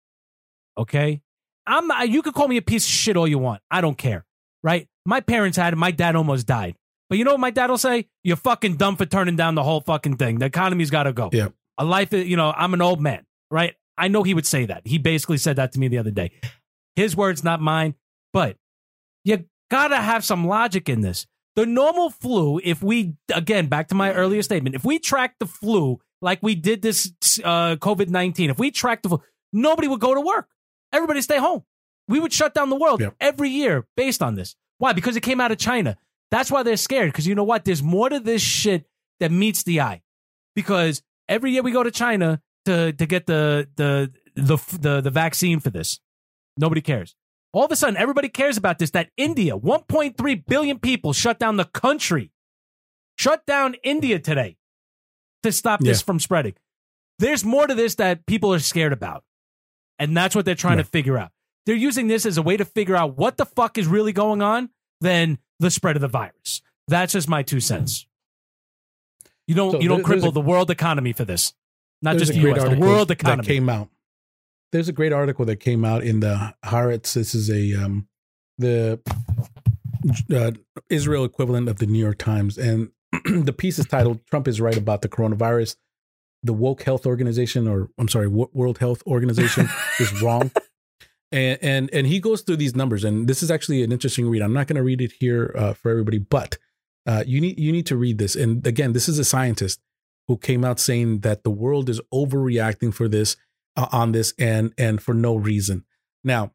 Okay? I'm not, you can call me a piece of shit all you want. I don't care. Right? My parents had it. My dad almost died. But you know what my dad will say? You're fucking dumb for turning down the whole fucking thing. The economy's got to go. Yeah. A life, you know, I'm an old man, right? I know he would say that. He basically said that to me the other day. His words, not mine. But you got to have some logic in this. The normal flu, if we, again, back to my earlier statement, if we track the flu like we did this uh, COVID nineteen, if we track the flu, nobody would go to work. Everybody stay home. We would shut down the world Yep. every year based on this. Why? Because it came out of China. That's why they're scared. Because you know what? There's more to this shit that meets the eye. Because every year we go to China to to get the the the the, the vaccine for this. Nobody cares. All of a sudden, everybody cares about this. That India, one point three billion people shut down the country. Shut down India today to stop this Yeah. from spreading. There's more to this that people are scared about. And that's what they're trying Yeah. to figure out. They're using this as a way to figure out what the fuck is really going on than the spread of the virus. That's just my two cents. You don't So you don't there- there's cripple a- the world economy for this. Not There's just a the great U S, the article world that economy. came out. There's a great article that came out in the Haaretz. This is a um, the uh, Israel equivalent of the New York Times, and the piece is titled "Trump is right about the coronavirus. The woke health organization, or I'm sorry, Wo- World Health Organization, is wrong." And and and he goes through these numbers, and this is actually an interesting read. I'm not going to read it here uh, for everybody, but uh, you need you need to read this. And again, this is a scientist who came out saying that the world is overreacting for this uh, on this and and for no reason. Now,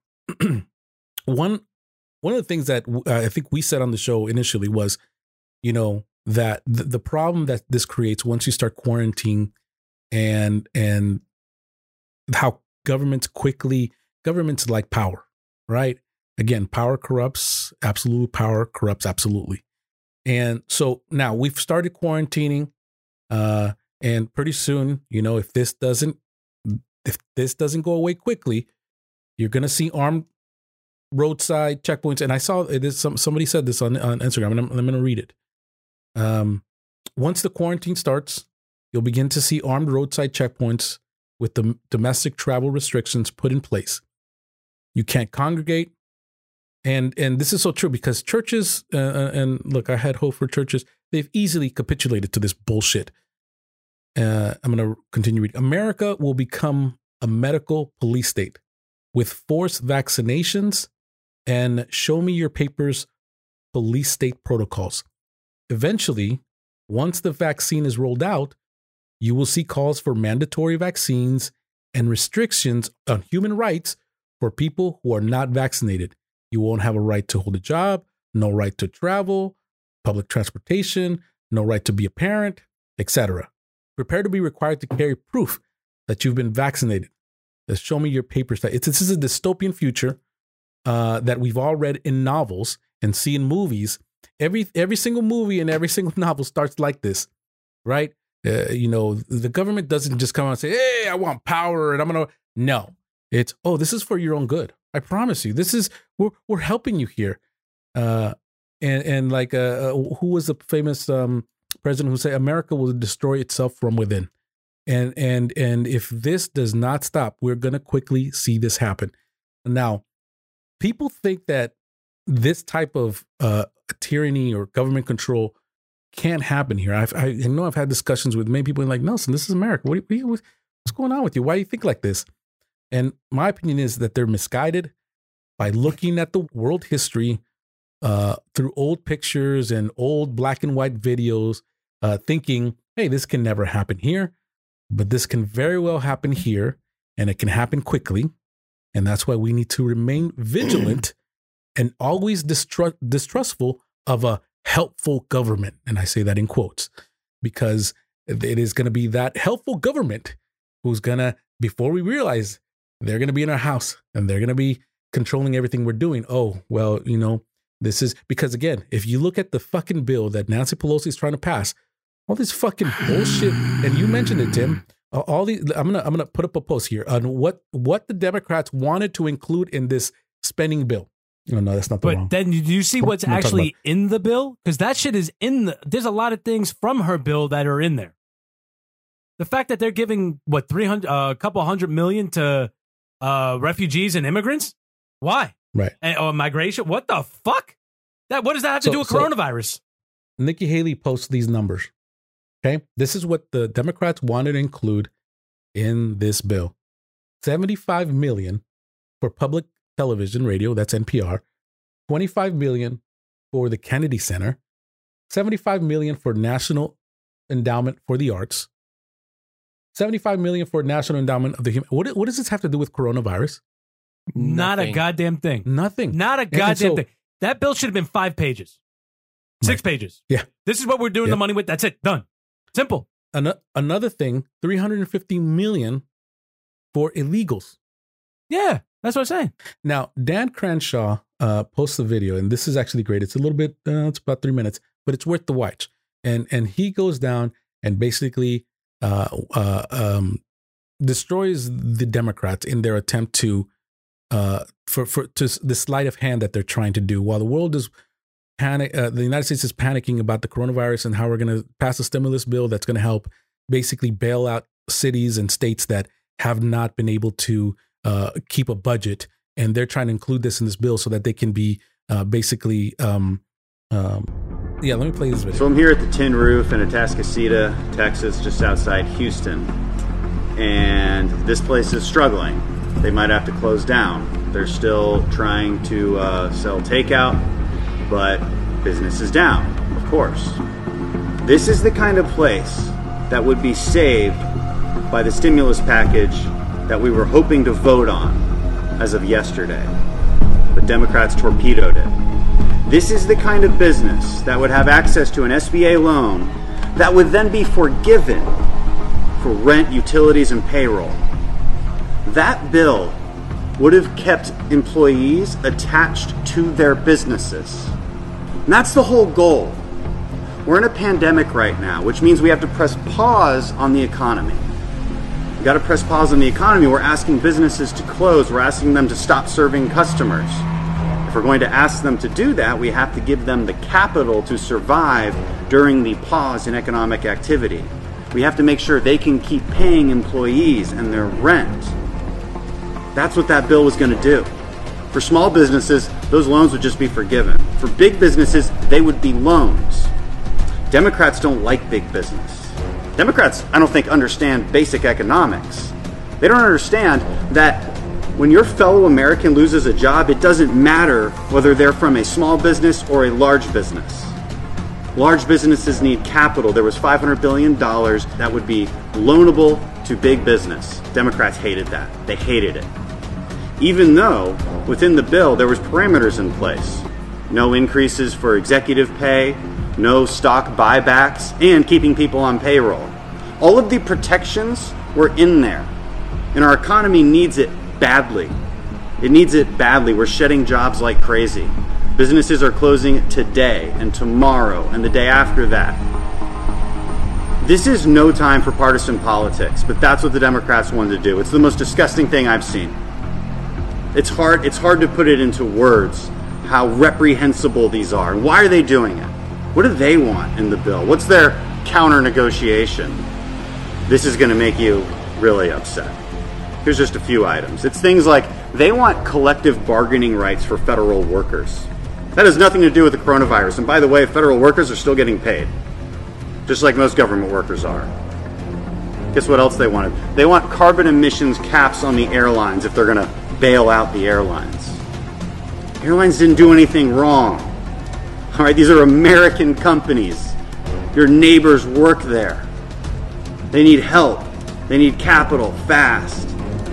one one of the things that uh, I think we said on the show initially was, you know, that the, the problem that this creates once you start quarantining and and how governments quickly governments like power, right? Again, power corrupts. Absolute power corrupts absolutely. And so now we've started quarantining. Uh, and pretty soon, you know, if this doesn't, if this doesn't go away quickly, you're going to see armed roadside checkpoints. And I saw this, some, somebody said this on, on Instagram, and I'm, I'm going to read it. Um, once the quarantine starts, you'll begin to see armed roadside checkpoints with the domestic travel restrictions put in place. You can't congregate. And and this is so true because churches, uh, and look, I had hope for churches. They've easily capitulated to this bullshit. Uh, I'm going to continue reading. America will become a medical police state with forced vaccinations and show me your papers police state protocols. Eventually, once the vaccine is rolled out, you will see calls for mandatory vaccines and restrictions on human rights for people who are not vaccinated. You won't have a right to hold a job, no right to travel, public transportation, no right to be a parent, et cetera. Prepare to be required to carry proof that you've been vaccinated. Let's show me your papers. It's, this is a dystopian future uh, that we've all read in novels and see in movies. Every every single movie and every single novel starts like this, right? Uh, you know, the government doesn't just come out and say, hey, I want power and I'm going to. No, it's, oh, this is for your own good. I promise you, this is, we're, we're helping you here. Uh, and, and like, uh, who was the famous um, president who said, America will destroy itself from within. And, and, and if this does not stop, we're going to quickly see this happen. Now, people think that this type of uh, tyranny or government control can't happen here. I've, I know I've had discussions with many people like, Nelson, this is America. What, what, what's going on with you? Why do you think like this? And my opinion is that they're misguided by looking at the world history uh, through old pictures and old black and white videos, uh, thinking, hey, this can never happen here, but this can very well happen here, and it can happen quickly. And that's why we need to remain vigilant and always distrust, distrustful of a helpful government. And I say that in quotes, because it is going to be that helpful government who's going to, before we realize they're going to be in our house and they're going to be controlling everything we're doing. Oh, well, you know, this is because, again, if you look at the fucking bill that Nancy Pelosi is trying to pass, all this fucking bullshit, and you mentioned it, Tim, all these, I'm going to, I'm going to put up a post here on what, what the Democrats wanted to include in this spending bill. No, no, that's not the But wrong. then do you see what's actually in the bill? Because that shit is in the, there's a lot of things from her bill that are in there. The fact that they're giving, what, three hundred, a uh, couple hundred million to uh, refugees and immigrants? Why? Right. And, or migration? What the fuck? That What does that have to So- do with so- coronavirus? Nikki Haley posts these numbers. Okay. This is what the Democrats wanted to include in this bill. seventy-five million for public television, radio, that's N P R. twenty-five million for the Kennedy Center. seventy-five million for National Endowment for the Arts. seventy-five million for National Endowment of the Human. What, what does this have to do with coronavirus? Not a Nothing. goddamn thing. Nothing. Not a and goddamn so- thing. That bill should have been five pages. Six pages. Yeah. This is what we're doing Yeah. the money with. That's it. Done. Simple. An- another thing, three hundred fifty million for illegals. Yeah. That's what I'm saying. Now, Dan Crenshaw uh, posts a video, and this is actually great. It's a little bit, uh, it's about three minutes, but it's worth the watch. And and he goes down and basically uh, uh, um, destroys the Democrats in their attempt to uh, for for to the sleight of hand that they're trying to do while the world is panic. Uh, the United States is panicking about the coronavirus and how we're going to pass a stimulus bill that's going to help basically bail out cities and states that have not been able to uh, keep a budget. And they're trying to include this in this bill so that they can be uh, basically, um, um, yeah, let me play this video. So I'm here at the Tin Roof in Atascocita, Texas, just outside Houston. And this place is struggling. They might have to close down. They're still trying to uh, sell takeout, but business is down, of course. This is the kind of place that would be saved by the stimulus package that we were hoping to vote on as of yesterday. But Democrats torpedoed it. This is the kind of business that would have access to an S B A loan that would then be forgiven for rent, utilities, and payroll. That bill would have kept employees attached to their businesses. And that's the whole goal. We're in a pandemic right now, which means we have to press pause on the economy. We got to press pause on the economy. We're asking businesses to close. We're asking them to stop serving customers. If we're going to ask them to do that, we have to give them the capital to survive during the pause in economic activity. We have to make sure they can keep paying employees and their rent. That's what that bill was going to do. For small businesses, those loans would just be forgiven. For big businesses, they would be loans. Democrats don't like big business. Democrats, I don't think, understand basic economics. They don't understand that when your fellow American loses a job, it doesn't matter whether they're from a small business or a large business. Large businesses need capital. There was five hundred billion dollars that would be loanable to big business. Democrats hated that. They hated it. Even though within the bill there was parameters in place. No increases for executive pay, no stock buybacks, and keeping people on payroll. All of the protections were in there. And our economy needs it badly. It needs it badly. We're shedding jobs like crazy. Businesses are closing today and tomorrow and the day after that. This is no time for partisan politics, but that's what the Democrats wanted to do. It's the most disgusting thing I've seen. It's hard, it's hard to put it into words how reprehensible these are. And why are they doing it? What do they want in the bill? What's their counter negotiation? This is going to make you really upset. Here's just a few items. It's things like they want collective bargaining rights for federal workers. That has nothing to do with the coronavirus. And by the way, federal workers are still getting paid, just like most government workers are. Guess what else they wanted? They want carbon emissions caps on the airlines if they're going to bail out the airlines. Airlines didn't do anything wrong. All right, these are American companies. Your neighbors work there. They need help. They need capital fast.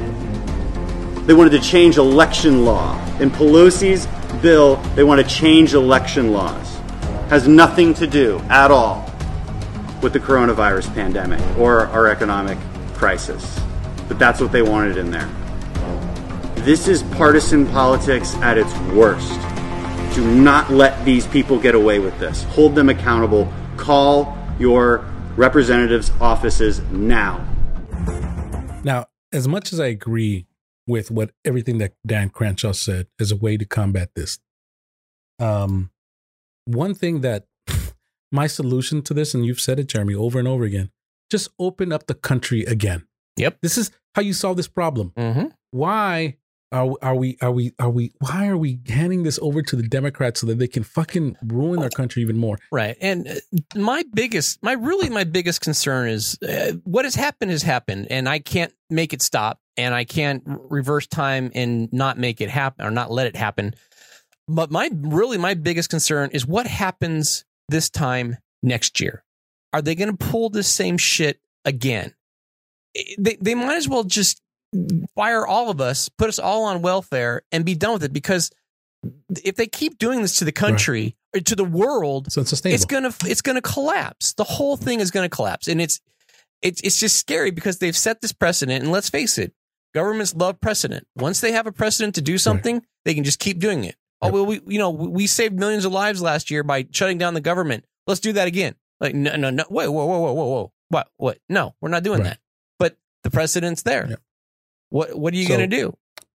They wanted to change election law. In Pelosi's bill, they want to change election laws. Has nothing to do at all with the coronavirus pandemic or our economic crisis. But that's what they wanted in there. This is partisan politics at its worst. Do not let these people get away with this. Hold them accountable. Call your representatives' offices now. Now, as much as I agree with what everything that Dan Crenshaw said as a way to combat this, um, one thing that my solution to this, and you've said it, Jeremy, over and over again, just open up the country again. Yep. This is how you solve this problem. Mm-hmm. Why are, are we, are we, are we, why are we handing this over to the Democrats so that they can fucking ruin our country even more? Right. And my biggest, my really, my biggest concern is uh, what has happened has happened, and I can't make it stop, and I can't reverse time and not make it happen or not let it happen. But my, really, my biggest concern is what happens this time next year. Are they going to pull this same shit again? They, they might as well just fire all of us, put us all on welfare, and be done with it. Because if they keep doing this to the country right. or to the world, so it's, it's gonna it's gonna collapse. The whole thing is gonna collapse, and it's it's it's just scary because they've set this precedent. And let's face it, governments love precedent. Once they have a precedent to do something, right. they can just keep doing it. Yep. Oh well, we you know we saved millions of lives last year by shutting down the government. Let's do that again. Like no no no wait whoa whoa whoa whoa whoa what what no we're not doing right. that. But the precedent's there. Yep. What what are you so, going to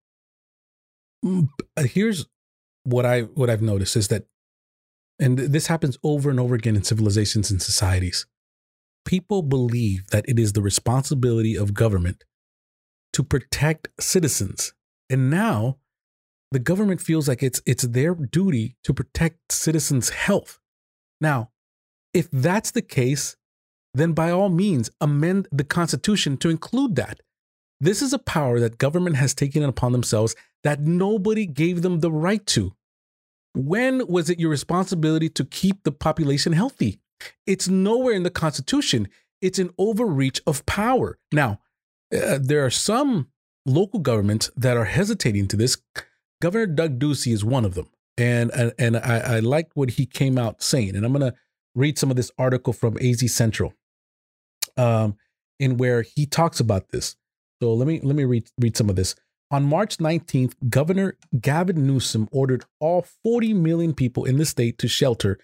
do? Here's what I what I've noticed is that, and this happens over and over again in civilizations and societies. People believe that it is the responsibility of government to protect citizens, and now the government feels like it's it's their duty to protect citizens' health. Now, if that's the case, then by all means amend the Constitution to include that. This is a power that government has taken upon themselves that nobody gave them the right to. When was it your responsibility to keep the population healthy? It's nowhere in the Constitution. It's an overreach of power. Now, uh, there are some local governments that are hesitating to this. Governor Doug Ducey is one of them. And, and, and I, I liked what he came out saying. And I'm going to read some of this article from A Z Central, um, in where he talks about this. So let me let me read read some of this. On March nineteenth, Governor Gavin Newsom ordered all forty million people in the state to shelter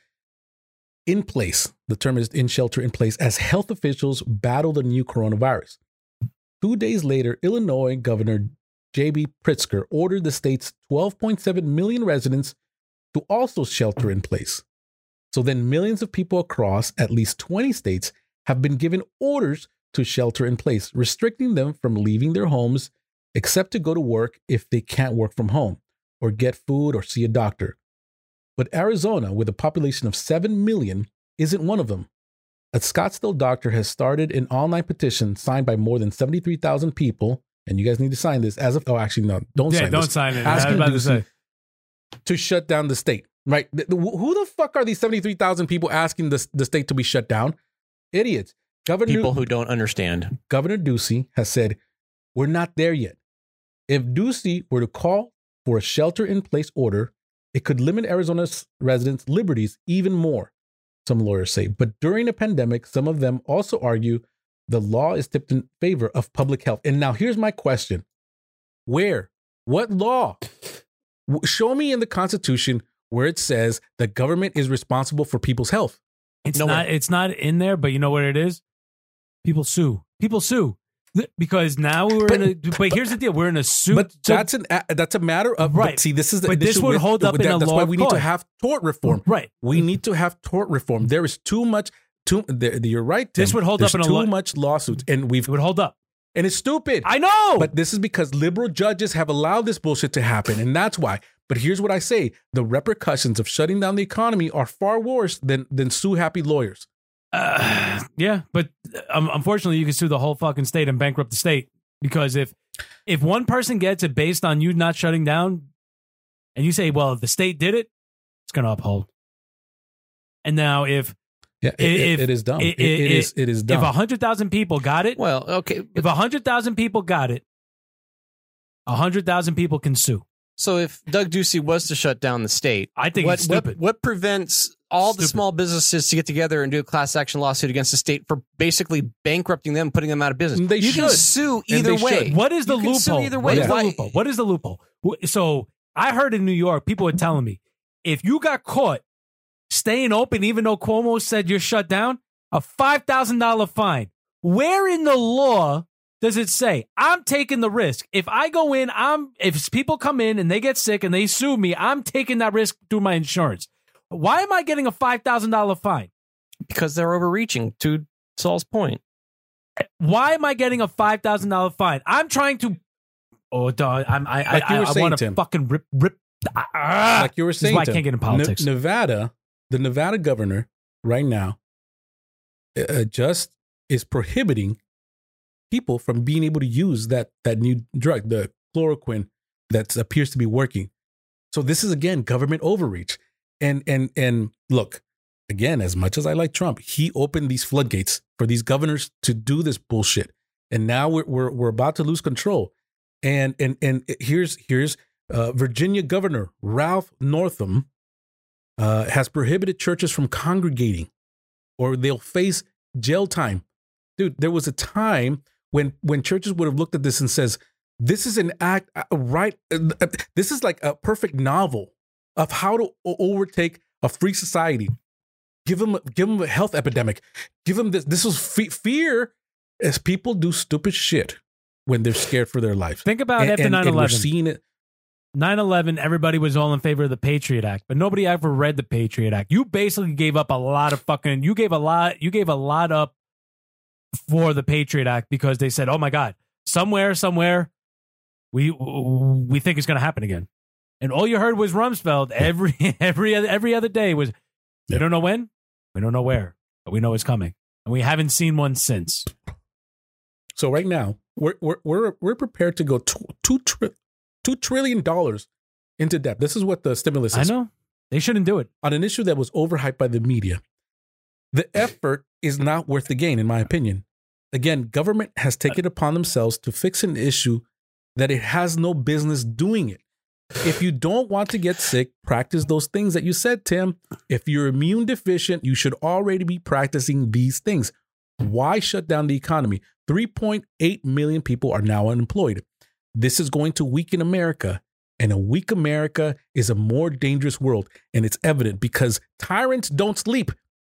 in place. The term is in shelter in place as health officials battle the new coronavirus. Two days later, Illinois Governor J B Pritzker ordered the state's twelve point seven million residents to also shelter in place. So then millions of people across at least twenty states have been given orders to shelter in place, restricting them from leaving their homes except to go to work if they can't work from home or get food or see a doctor. But Arizona, with a population of seven million, isn't one of them. A Scottsdale doctor has started an online petition signed by more than seventy-three thousand people, and you guys need to sign this as of, oh, actually, no, don't yeah, sign don't this. sign it. Asking I was about to Ducey say. to shut down the state, right? The- the- Who the fuck are these seventy-three thousand people asking the, the state to be shut down? Idiots. Governor, People who don't understand. Governor Ducey has said, we're not there yet. If Ducey were to call for a shelter-in-place order, it could limit Arizona's residents' liberties even more, some lawyers say. But during a pandemic, some of them also argue the law is tipped in favor of public health. And now here's my question. Where? What law? W- Show me in the Constitution where it says the government is responsible for people's health. It's Nowhere. not. It's not in there, but you know what it is? People sue. People sue because now we're But- in a. But here's the deal: we're in a suit. But so- that's an a- that's a matter of Right. But see, this is the, But this is would with- hold up with in that- a That's law why of we need to court. have tort reform. right. We need to have tort reform. There is too much. Too. There, you're right. Tim. This would hold There's up in a too law- much lawsuits, and we've It would hold up. and it's stupid. I know. But this is because liberal judges have allowed this bullshit to happen, and that's why. But here's what I say: the repercussions of shutting down the economy are far worse than than sue happy lawyers. Uh, yeah, but um, unfortunately, you can sue the whole fucking state and bankrupt the state because if if one person gets it based on you not shutting down, and you say, "Well, if the state did it, it's going to uphold." And now, if Yeah, it, If- it is dumb. i- It- it i- is. It is dumb. if a hundred thousand people got it, Well, okay. if a hundred thousand people got it, a hundred thousand people can sue. So if Doug Ducey was to shut down the state, I think what, it's stupid. what what prevents all the Stupid. small businesses to get together and do a class action lawsuit against the state for basically bankrupting them, putting them out of business? They you can should. sue And either they way. should. What is the You can sue loophole? either What way. is the Why- loophole? What is the loophole? Wh- So I heard in New York, people were telling me, if you got caught staying open, even though Cuomo said you're shut down, a five thousand dollars fine. Where in the law does it say I'm taking the risk? If I go in, I'm if people come in and they get sick and they sue me, I'm taking that risk through my insurance. Why am I getting a five thousand dollars fine? Because they're overreaching, to Saul's point. Why am I getting a five thousand dollars fine? I'm trying to. Oh, dog! I'm, I Like I, you were I, I saying, want to Tim. fucking rip rip. Ah, like you were this is saying, why I Tim, can't get in Ne- politics. Nevada, the Nevada governor right now uh, just is prohibiting people from being able to use that that new drug, the chloroquine, that appears to be working. So this is again government overreach. And and and look, again, as much as I like Trump, he opened these floodgates for these governors to do this bullshit. And now we're we're, we're about to lose control. And and and here's here's uh, Virginia Governor Ralph Northam uh, has prohibited churches from congregating, or they'll face jail time. Dude, there was a time when when churches would have looked at this and says, "This is an act, uh, right? Uh, uh, this is like a perfect novel of how to o- overtake a free society. Give them, give them a health epidemic. Give them this. This was fe- fear as people do stupid shit when they're scared for their life. Think about And- after and- nine and we're eleven. seeing it. nine eleven, everybody was all in favor of the Patriot Act, but nobody ever read the Patriot Act. You basically gave up a lot of fucking. You gave a lot. You gave a lot up for the Patriot Act because they said, "Oh my God, somewhere, somewhere, we we think it's going to happen again." And all you heard was Rumsfeld every every other every other day was, "We Yeah. don't know when, we don't know where, but we know it's coming," and we haven't seen one since. So right now, we're we're we're, we're prepared to go two, two, tri- two trillion dollars into debt. This is what the stimulus I is. know they shouldn't do it. On an issue that was overhyped by the media. The effort is not worth the gain, in my opinion. Again, government has taken it upon themselves to fix an issue that it has no business doing it. If you don't want to get sick, practice those things that you said, Tim. If you're immune deficient, you should already be practicing these things. Why shut down the economy? three point eight million people are now unemployed. This is going to weaken America. And a weak America is a more dangerous world. And it's evident because tyrants don't sleep.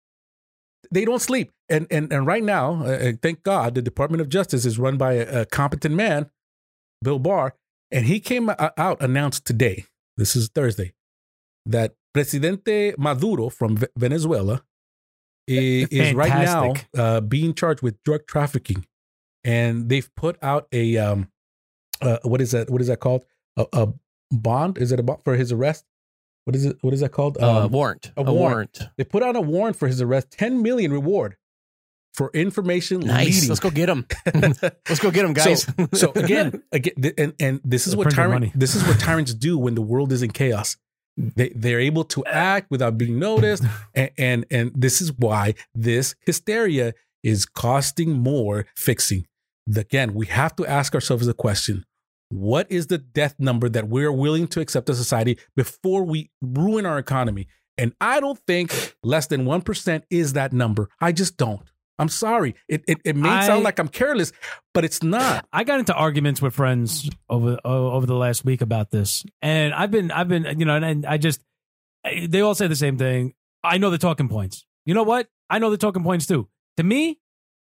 They don't sleep. And and, and right now, uh, thank God, the Department of Justice is run by a, a competent man, Bill Barr. And he came out, announced today, this is Thursday, that Presidente Maduro from V- Venezuela is, is right now uh, being charged with drug trafficking. And they've put out a, um, uh, what is that? What is that called? A, a bond? Is it a bond for his arrest? What is it? What is that called? Um, uh, warrant. A, a warrant. warrant. They put out a warrant for his arrest, ten million reward for information nice. leading. Let's go get him. Let's go get him, guys. So, so again, again, and, and this is They're what tyrant, money. this is what tyrants do when the world is in chaos. They they're able to act without being noticed, and, and and this is why this hysteria is costing more fixing. Again, we have to ask ourselves the question: what is the death number that we're willing to accept as society before we ruin our economy? And I don't think less than one percent is that number. I just don't. I'm sorry. It it, it may I- sound like I'm careless, but it's not. I got into arguments with friends over o- over the last week about this, and I've been I've been you know, and, and I just they all say the same thing. I know the talking points. You know what? I know the talking points too. To me,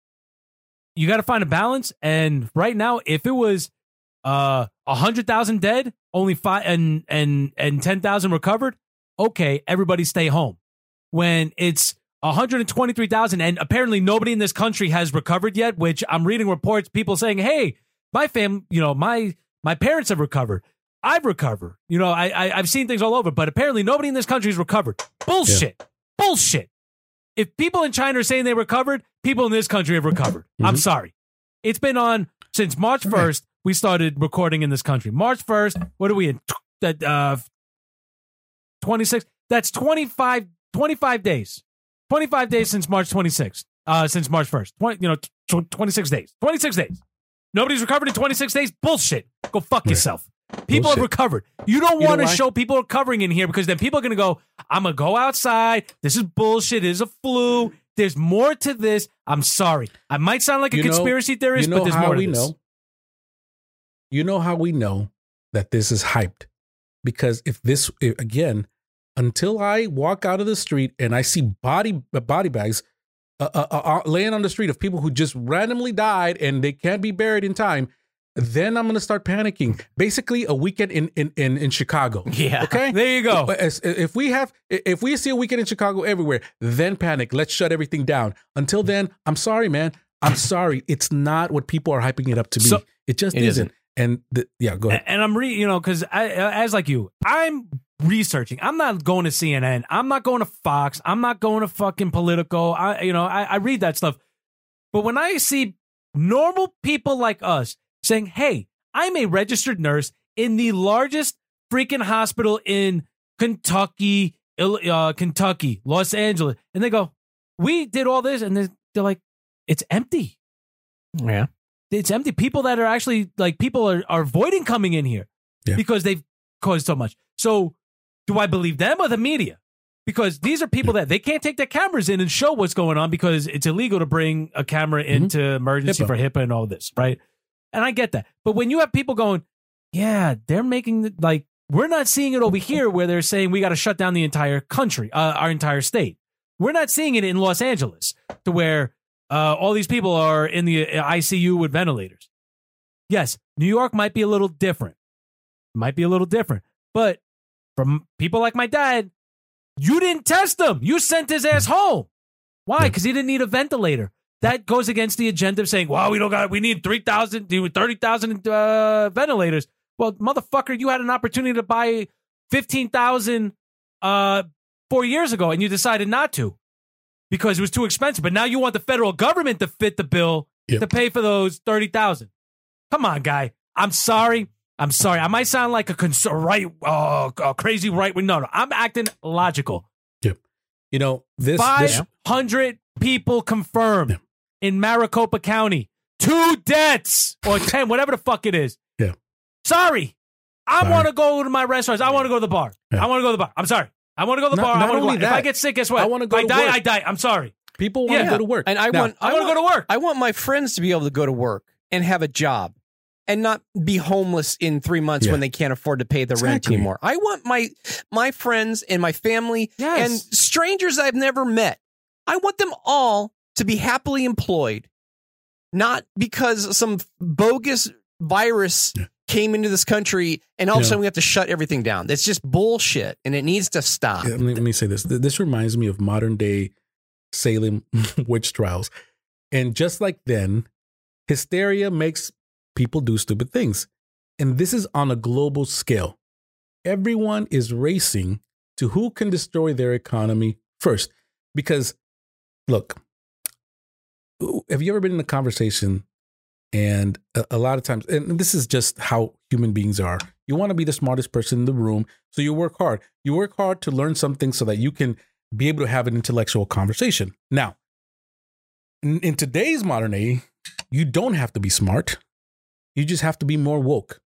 you got to find a balance. And right now, if it was uh a hundred thousand dead, only five and and and ten thousand recovered, okay, everybody stay home. When it's one hundred twenty-three thousand, and apparently nobody in this country has recovered yet, which I'm reading reports, people saying, hey, my fam, you know, my my parents have recovered. I've recovered. You know, I, I, I've seen things all over, but apparently nobody in this country has recovered. Bullshit. Yeah. Bullshit. If people in China are saying they recovered, people in this country have recovered. Mm-hmm. I'm sorry. It's been on since March first, we started recording in this country. March first, what are we in? That uh, twenty-six? That's twenty-five, twenty-five days. twenty-five days since March twenty-sixth. Uh, since March first. twenty, you know, tw- twenty-six days. twenty-six days. Nobody's recovered in twenty-six days? Bullshit. Go fuck right. yourself. People Bullshit. have recovered. You don't want to show people are recovering in here because then people are going to go, I'm going to go outside. This is bullshit. It is a flu. There's more to this. I'm sorry. I might sound like a you know, conspiracy theorist, you know but there's how more to we this. Know, you know how we know that this is hyped? Because if this, if, again, until I walk out of the street and I see body body bags uh, uh, uh, laying on the street of people who just randomly died and they can't be buried in time, then I'm going to start panicking. Basically, a weekend in, in, in, in Chicago. Yeah. Okay. There you go. If we have, if we see a weekend in Chicago everywhere, then panic. Let's shut everything down. Until then, I'm sorry, man. I'm sorry. It's not what people are hyping it up to be. So, it just it isn't. isn't. And the, yeah, go ahead. And I'm re, you know, because as like you, I'm researching. I'm not going to C N N. I'm not going to Fox. I'm not going to fucking Politico. I, you know, I, I read that stuff. But when I see normal people like us saying, hey, I'm a registered nurse in the largest freaking hospital in Kentucky, uh, Kentucky, Los Angeles. And they go, we did all this. And they're, they're like, it's empty. Yeah. It's empty. People that are actually like people are, are avoiding coming in here yeah. because they've caused so much. So do I believe them or the media? Because these are people that they can't take their cameras in and show what's going on because it's illegal to bring a camera into mm-hmm. emergency HIPAA. for HIPAA and all this, right? And I get that. But when you have people going, yeah, they're making the, like, we're not seeing it over here where they're saying we got to shut down the entire country, uh, our entire state. We're not seeing it in Los Angeles to where uh, all these people are in the I C U with ventilators. Yes, New York might be a little different. Might be a little different. But from people like my dad, you didn't test him. You sent his ass home. Why? Because he didn't need a ventilator. That goes against the agenda of saying, well, we don't got, we need three thousand, thirty thousand uh, ventilators. Well, motherfucker, you had an opportunity to buy fifteen thousand uh, four years ago and you decided not to because it was too expensive. But now you want the federal government to fit the bill yep. to pay for those thirty thousand. Come on, guy. I'm sorry. I'm sorry. I might sound like a cons- right, uh, a crazy right wing. No, no, I'm acting logical. Yep. You know, this five hundred this- people confirmed yep. in Maricopa County. Two deaths or ten, whatever the fuck it is. Yeah. Sorry. I want to go to my restaurants. I want to go to the bar. Yeah. I want to go to the bar. I'm sorry. I want to go to the not, bar. Not I want to go. That. If I get sick, guess what? I want to go if to I die, work. I die. I'm sorry. People want yeah. to go to work. And I now, want I, I want to go to work. I want my friends to be able to go to work and have a job. and not be homeless in three months Yeah. when they can't afford to pay the rent Exactly. anymore. I want my my friends and my family Yes. and strangers I've never met. I want them all to be happily employed, not because some bogus virus came into this country and all of a Yeah. sudden we have to shut everything down. That's just bullshit, and it needs to stop. Yeah, let, me, let me say this. Th- This reminds me of modern day Salem witch trials. And just like then, hysteria makes people do stupid things. And this is on a global scale. Everyone is racing to who can destroy their economy first. Because, look, have you ever been in a conversation and a, a lot of times, and this is just how human beings are, you want to be the smartest person in the room, so you work hard. You work hard to learn something so that you can be able to have an intellectual conversation. Now, in, in today's modern age, you don't have to be smart. You just have to be more woke.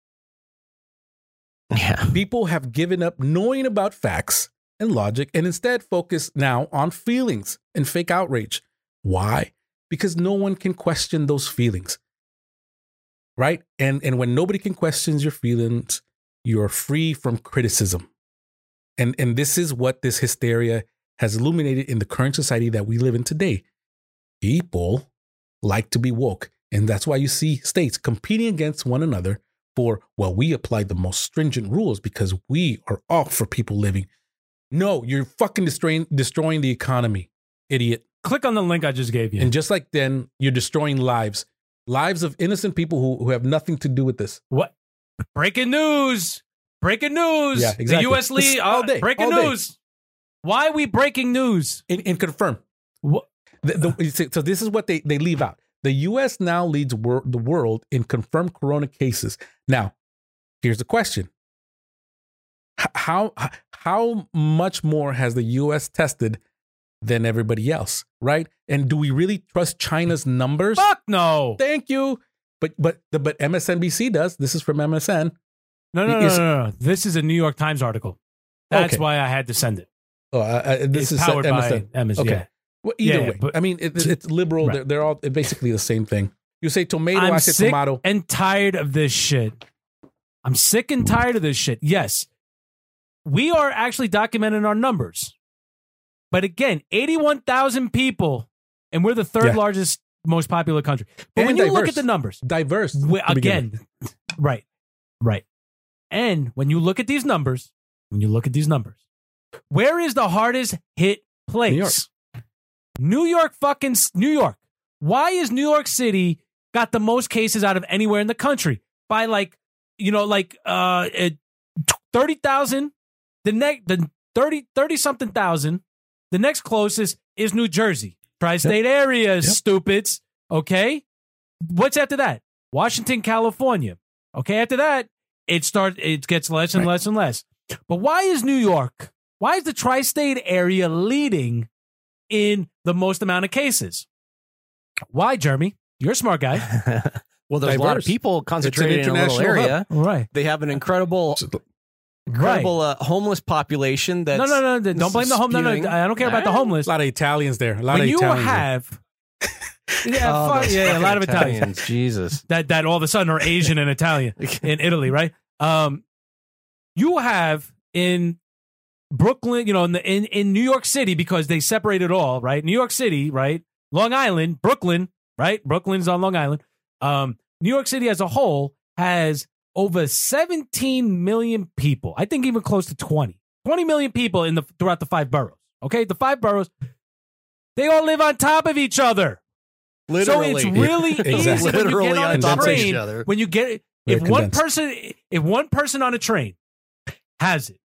Yeah. People have given up knowing about facts and logic and instead focus now on feelings and fake outrage. Why? Because no one can question those feelings. Right? And and when nobody can question your feelings, you're free from criticism. And and this is what this hysteria has illuminated in the current society that we live in today. People like to be woke. And that's why you see states competing against one another for, well, we apply the most stringent rules because we are all for people living. No, you're fucking destroying destroying the economy, idiot. Click on the link I just gave you. And just like then, you're destroying lives. Lives of innocent people who, who have nothing to do with this. What? Breaking news. Breaking news. Yeah, exactly. The U S lead. All Uh, day, breaking all day. news. Why are we breaking news? And, and confirm. What? The, the, so this is what they, they leave out. The U S now leads wor- the world in confirmed corona cases. Now, here's the question. H- How, how much more has the U S tested than everybody else, right? And do we really trust China's numbers? Fuck no. Thank you. But but the, but M S N B C does. This is from M S N. No, no, no, Is- no, no, no. This is a New York Times article. That's Okay. why I had to send it. Oh, uh, uh, this It's is powered M by S N. M S N. Okay. Yeah. Well, either Yeah, way, but- I mean, it, it's liberal. Right. They're, they're all basically the same thing. You say tomato, I I'm say sick tomato. and tired of this shit. I'm sick and tired of this shit. Yes, we are actually documenting our numbers. But again, eighty-one thousand people, and we're the third Yeah. largest, most popular country. But when And you look diverse. at the numbers, Diverse. we- to begin with. again, right, right. And when you look at these numbers, when you look at these numbers, where is the hardest hit place? New York. New York, fucking s- New York. Why is New York City got the most cases out of anywhere in the country? By like, you know, like uh, thirty thousand. The next, the thirty, thirty something thousand. The next closest is New Jersey, tri-state area, Yep. stupids. Okay, what's after that? Washington, California. Okay, after that, it starts. It gets less and Right. less and less. But why is New York? Why is the tri-state area leading in the most amount of cases? Why, Jeremy? You're a smart guy. Well, there's a lot of Diverse. people concentrated It's in an a little international area. Right. They have an incredible, incredible uh, homeless population. That's No, no, no, no. Don't blame the home. No, no. spewing- I don't care about the Ah. homeless. A lot of Italians there. A lot When of you Italians there. have, yeah, Oh, fuck, those yeah, a fucking lot of Italians. Jesus. that that all of a sudden are Asian and Italian in Italy, right? Um, you have in Brooklyn, you know, in the in, in New York City, because they separate it all, right? New York City, right? Long Island, Brooklyn, right? Brooklyn's on Long Island. Um, New York City as a whole has over seventeen million people. I think even close to twenty. twenty million people in the throughout the five boroughs. Okay, the five boroughs, they all live on top of each other. Literally. So it's really Exactly. easy when you Literally get on on a top of each train. other. When you get Very if one condensed. person if one person on a train has it,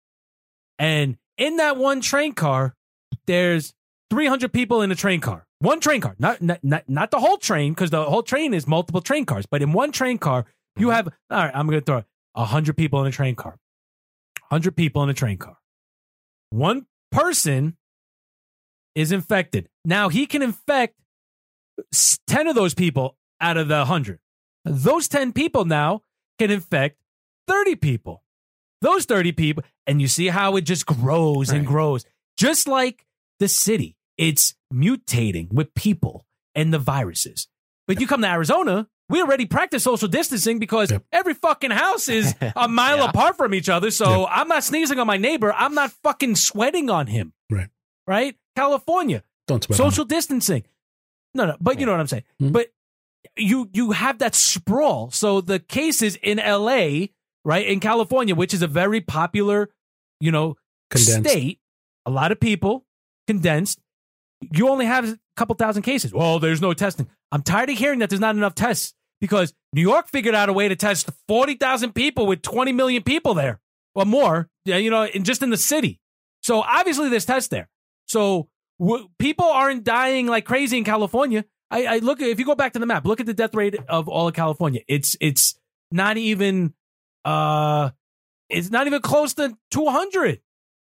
and in that one train car, there's three hundred people in a train car. One train car, not not not, not the whole train, because the whole train is multiple train cars. But in one train car, you have all right. I'm going to throw a hundred people in a train car. Hundred people in a train car. One person is infected. Now he can infect s- ten of those people out of the hundred. Those ten people now can infect thirty people. Those thirty people, and you see how it just grows and Right. grows. Just like the city, it's mutating with people and the viruses. But you come to Arizona, we already practice social distancing because Yep. every fucking house is a mile Yeah. apart from each other. So Yep. I'm not sneezing on my neighbor. I'm not fucking sweating on him. Right. Right? California, Don't sweat on social distancing. No, no, but you know what I'm saying. Mhm. But you you have that sprawl. So the cases in L A, right, in California, which is a very popular, you know, Condensed. state, a lot of people, condensed. You only have a couple thousand cases. Well, there's no testing. I'm tired of hearing that there's not enough tests because New York figured out a way to test forty thousand people with twenty million people there or more, yeah, you know, in, just in the city. So obviously there's tests there. So w- people aren't dying like crazy in California. I, I look at, if you go back to the map, look at the death rate of all of California. It's it's not even uh it's not even close to two hundred.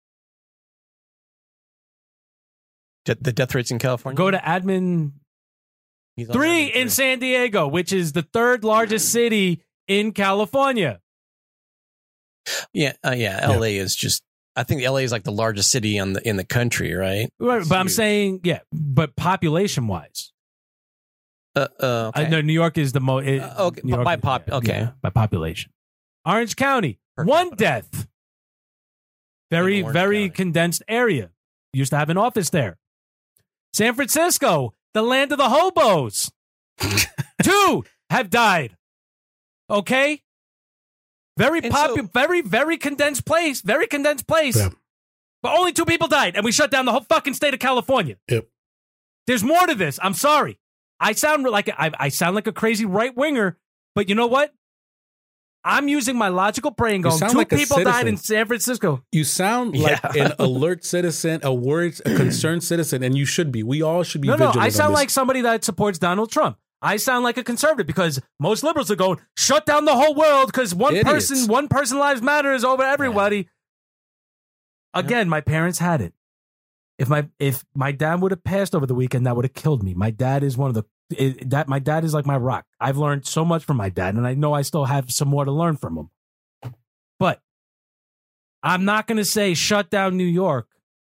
De- the death rates in California. Go to admin He's on three admin in San Diego, which is the third largest city in California. Yeah, uh, yeah. L A is just. I think L A is like the largest city on the in the country, right? Right, It's but I'm huge. saying, yeah, but population wise, Uh, uh, okay. I know New York is the most. Uh, okay, by pop- okay. by population. Orange County, Per one capita. death. Very, In Orange very County. condensed area. Used to have an office there. San Francisco, the land of the hobos. Two have died. Okay? Very And popular, so- very, very condensed place. Very condensed place. Yeah. But only two people died, and we shut down the whole fucking state of California. Yep. There's more to this. I'm sorry. I sound like I, I sound like a crazy right winger, but you know what? I'm using my logical brain. Going, sound two like a people died citizen. in San Francisco. You sound like Yeah. an alert citizen, a worried, a concerned citizen, and you should be. We all should be No, no, vigilant I on sound this. like somebody that supports Donald Trump. I sound like a conservative because most liberals are going shut down the whole world because one Idiots. person, one person lives matters over everybody. Again, my parents had it. If my if my dad would have passed over the weekend, that would have killed me. My dad is one of the it, that my dad is like my rock. I've learned so much from my dad, and I know I still have some more to learn from him. But I'm not going to say shut down New York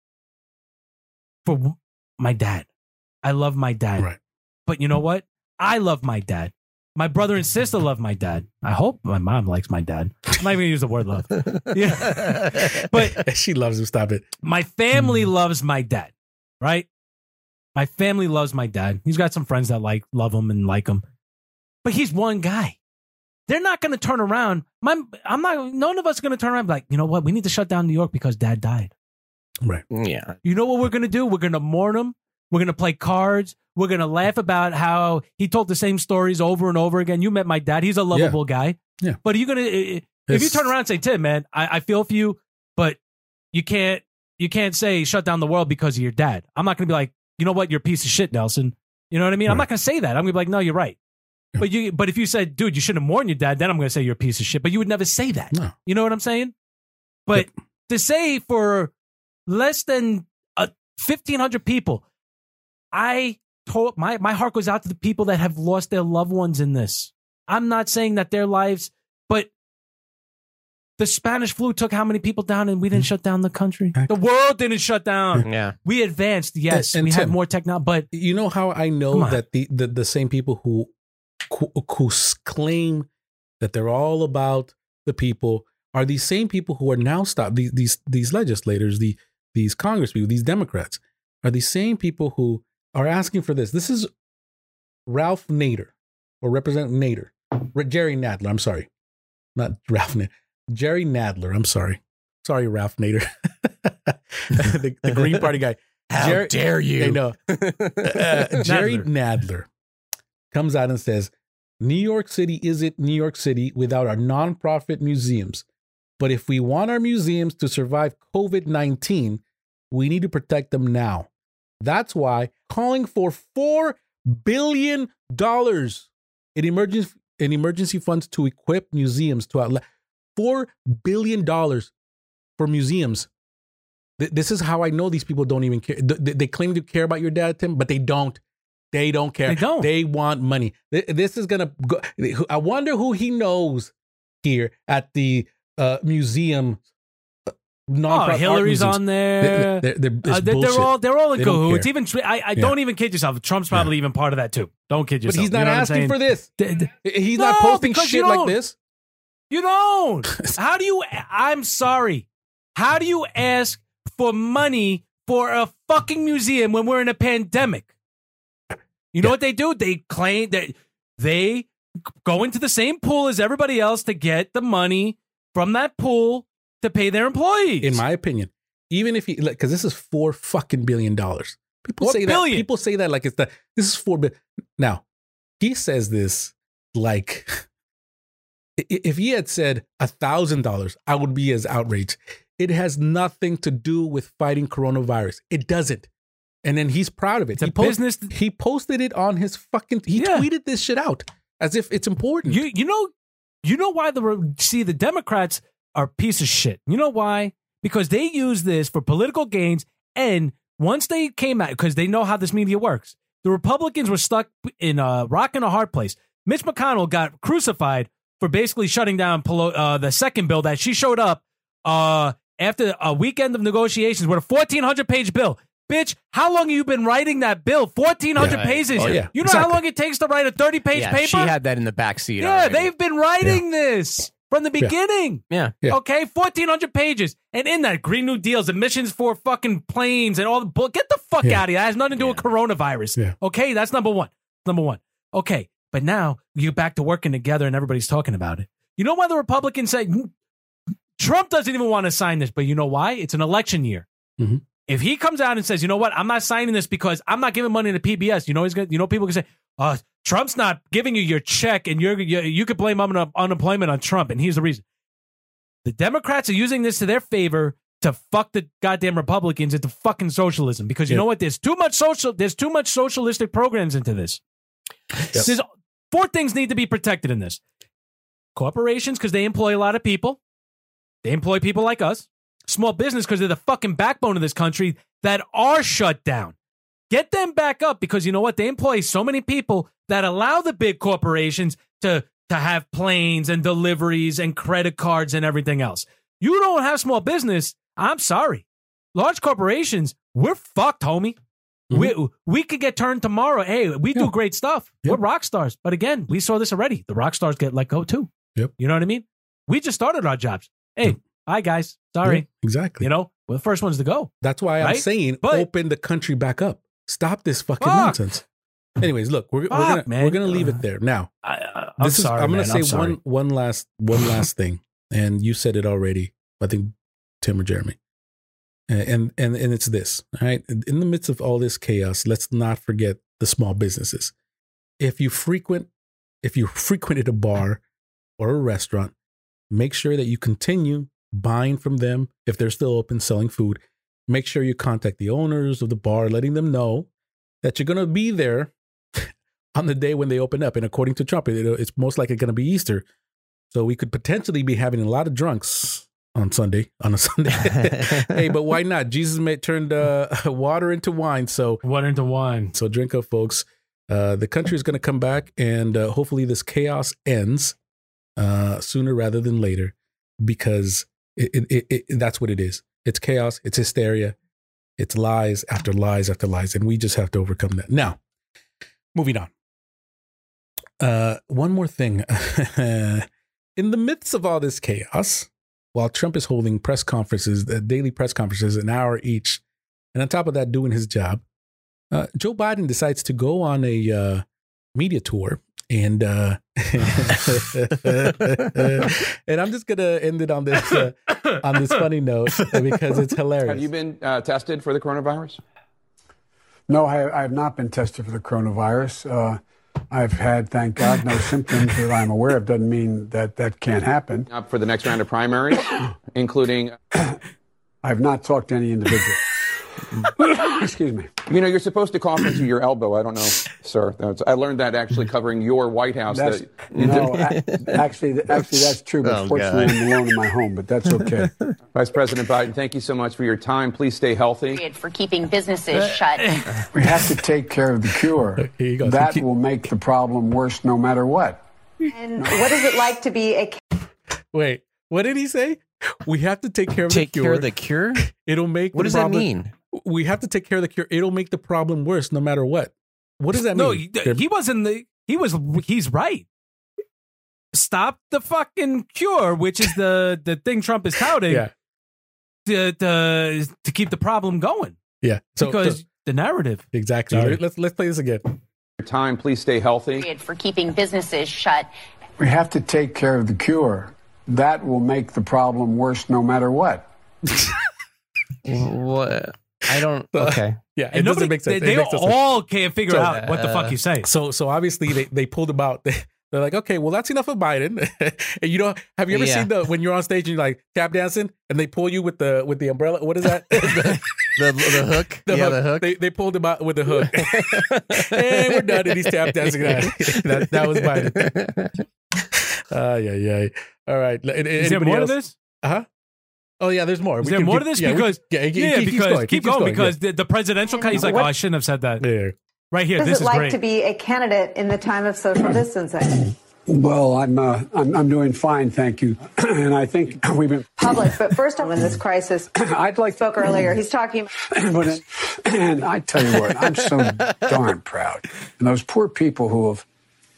for my dad. I love my dad. Right. But you know what? I love my dad. My brother and sister love my dad. I hope my mom likes my dad. I'm not even going to use the word love. Yeah. But she loves him. Stop it. my family loves my dad, right? My family loves my dad. He's got some friends that like love him and like him. But he's one guy. They're not going to turn around. My, I'm not. None of us are going to turn around and be like, you know what? We need to shut down New York because dad died. Right. Yeah. You know what we're going to do? We're going to mourn him. We're going to play cards. We're going to laugh about how he told the same stories over and over again. You met my dad. He's a lovable guy. Yeah. But are you going to, if It's- you turn around and say, Tim, man, I, I feel for you, but you can't, you can't say shut down the world because of your dad. I'm not going to be like, you know what? You're a piece of shit, Nelson. You know what I mean? I'm Right. not going to say that. I'm going to be like, no, you're right. Yeah. But you, but if you said, dude, you shouldn't mourn your dad, then I'm going to say you're a piece of shit. But you would never say that. No. You know what I'm saying? But to say for less than uh, fifteen hundred people, I told my, my heart goes out to the people that have lost their loved ones in this. I'm not saying that their lives, but the Spanish flu took how many people down and we didn't shut down the country? The world didn't shut down. Yeah. We advanced, yes. And- and we had Tim, more technology, but You know how I Come know on. that the, the the same people who, who who s- claim that they're all about the people are these same people who are now stop these these these legislators, the these Congress people, these Democrats are the same people who are asking for this. This is Ralph Nader or Representative Nader, Re- Jerry Nadler. I'm sorry, not Ralph Nader. Jerry Nadler. I'm sorry. Sorry, Ralph Nader. the, the Green Party guy. How Jerry- dare you? I know. Uh, Jerry Nadler. Nadler comes out and says, New York City isn't New York City without our nonprofit museums. But if we want our museums to survive COVID nineteen, we need to protect them now. That's why calling for four billion dollars in emergency, in emergency funds to equip museums to outlet four billion dollars for museums. Th- This is how I know these people don't even care. Th- They claim to care about your dad, Tim, but they don't. They don't care. They don't. They want money. Th- This is gonna go. I wonder who he knows here at the uh, museum non-profit. Oh, Hillary's on there. They're, they're, they're, uh, they're, they're all they're all in They don't cahoots. care. Even I, I Yeah. don't even kid yourself. Trump's probably yeah. even part of that too. Don't kid yourself. But he's not you know asking for this. D- d- he's no, not posting because shit you like don't. this. You don't. How do you? I'm sorry. How do you ask for money for a fucking museum when we're in a pandemic? You know Yeah. what they do? They claim that they go into the same pool as everybody else to get the money from that pool to pay their employees. In my opinion, even if you, because this is four fucking billion dollars. People Four say billion. that. People say that like it's the. This is four billion. Now, he says this like, i- if he had said a thousand dollars, I would be as outraged. It has nothing to do with fighting coronavirus. It doesn't. And then he's proud of it. It's a he post- business- He posted it on his fucking. He Yeah. tweeted this shit out as if it's important. You you know you know why the see the Democrats are a piece of shit. You know why? Because they use this for political gains, and once they came out, because they know how this media works, the Republicans were stuck in a rock and a hard place. Mitch McConnell got crucified for basically shutting down Pelo- uh, the second bill that she showed up uh, after a weekend of negotiations with a fourteen hundred page bill. Bitch, how long have you been writing that bill? fourteen hundred Yeah, right. pages. Oh, yeah, You know exactly. how long it takes to write a thirty page Yeah, paper? she had that in the back seat. Yeah, already. they've been writing this from the beginning. Yeah. Yeah. Okay, fourteen hundred pages. And in that, Green New Deals, emissions for fucking planes and all the bull. Get the fuck Yeah. out of here. That has nothing to do with coronavirus. Yeah. Okay, that's number one. Number one. Okay, but now you're back to working together and everybody's talking about it. You know why the Republicans say Trump doesn't even want to sign this, but you know why? It's an election year. Mhm. If he comes out and says, you know what, I'm not signing this because I'm not giving money to P B S, you know he's gonna, you know people can say, oh, Trump's not giving you your check, and you're you, you could blame un- unemployment on Trump, and here's the reason: the Democrats are using this to their favor to fuck the goddamn Republicans into fucking socialism. Because you Yeah. know what? There's too much social. There's too much socialistic programs into this. Yep. There's four things need to be protected in this: corporations because they employ a lot of people. They employ people like us. Small business because they're the fucking backbone of this country that are shut down. Get them back up because you know what? They employ so many people that allow the big corporations to, to have planes and deliveries and credit cards and everything else. You don't have small business. I'm sorry. Large corporations, we're fucked, homie. Mhm. We we could get turned tomorrow. Hey, we Yeah. do great stuff. Yep. We're rock stars. But again, we saw this already. The rock stars get let go too. Yep. You know what I mean? We just started our jobs. Hey, hi guys. Sorry. Yeah, exactly. You know, we're the first ones to go. That's why I'm Right? saying But- open the country back up. Stop this fucking Fuck. nonsense. Anyways, look, we're, we're Fuck, gonna man. we're gonna leave it there. Now, I, I, I'm this is sorry. I'm gonna man. I'm say sorry. one one last one last thing, and you said it already. I think Tim or Jeremy, and and and it's this. All right, in the midst of all this chaos, let's not forget the small businesses. If you frequent, if you frequented a bar or a restaurant, make sure that you continue buying from them if they're still open, selling food. Make sure you contact the owners of the bar, letting them know that you're going to be there on the day when they open up. And according to Trump, it, it's most likely going to be Easter. So we could potentially be having a lot of drunks on Sunday, on a Sunday. Hey, but why not? Jesus made turned uh, water into wine. So Water into wine. so drink up, folks. Uh, the country is going to come back, and uh, hopefully this chaos ends uh, sooner rather than later, because it, it, it, it, that's what it is. It's chaos. It's hysteria. It's lies after lies after lies, and we just have to overcome that. Now, moving on. Uh, one more thing. In the midst of all this chaos, while Trump is holding press conferences, uh, daily press conferences, an hour each, and on top of that, doing his job, uh, Joe Biden decides to go on a uh, media tour. And uh, and I'm just gonna end it on this uh, on this funny note because it's hilarious. Have you been uh, tested for the coronavirus? No, I, I have not been tested for the coronavirus. Uh, I've had, thank God, no symptoms that I'm aware of. Doesn't mean that that can't happen. Up for the next round of primaries, including. I have not talked to any individual. Excuse me. You know, you're supposed to cough into your elbow. I don't know, sir. That's, I learned that actually covering your White House. That's, that, no, a- actually, actually, that's true. But Oh, fortunately, God. I'm alone in my home. But that's okay. Vice President Biden, thank you so much for your time. Please stay healthy. For keeping businesses shut. We have to take care of the cure. Here you go. That will make the problem worse, no matter what. And what is it like to be a Wait, what did he say? We have to take care of Take the cure. care of the cure? It'll make What the does problem, that mean? We have to take care of the cure. It'll make the problem worse no matter what. What does that No, mean? he, he wasn't the. He was. He's right. Stop the fucking cure, which is the the thing Trump is touting. Yeah. To, to to keep the problem going. Yeah. So, because so- the narrative. exactly. Sorry. Let's let's play this again. Time, please stay healthy. For keeping businesses shut. We have to take care of the cure. That will make the problem worse no matter what. What? I don't. Okay. Yeah, And it doesn't nobody- make sense. They, It they makes no sense. all can't figure So, out what the fuck you say. So so obviously they, they pulled him out. They're like, okay, well that's enough of Biden. And you know, have you ever Yeah. seen the when you're on stage and you're like tap dancing and they pull you with the with the umbrella? What is that? the, the hook. The yeah, hook. the hook. They they pulled him out with the hook. And we're done. And he's tap dancing. that that was Biden. Uh, yeah, yeah. All right. Is there more to this? Uh huh. Oh yeah, there's more. Is We there can more keep- to this? yeah, we because can- yeah, he- he yeah, keeps because going, he keep keeps going, because yeah. the, the presidential case. He's like, What- oh, I shouldn't have said that. Yeah. Right here. What This is it is like great. to be a candidate in the time of social distancing? Well, I'm, uh, I'm I'm doing fine, thank you. And I think we've been Public, but first in this crisis, I'd like spoke earlier. He's talking. but it, and I tell you what, I'm so darn proud. And those poor people who have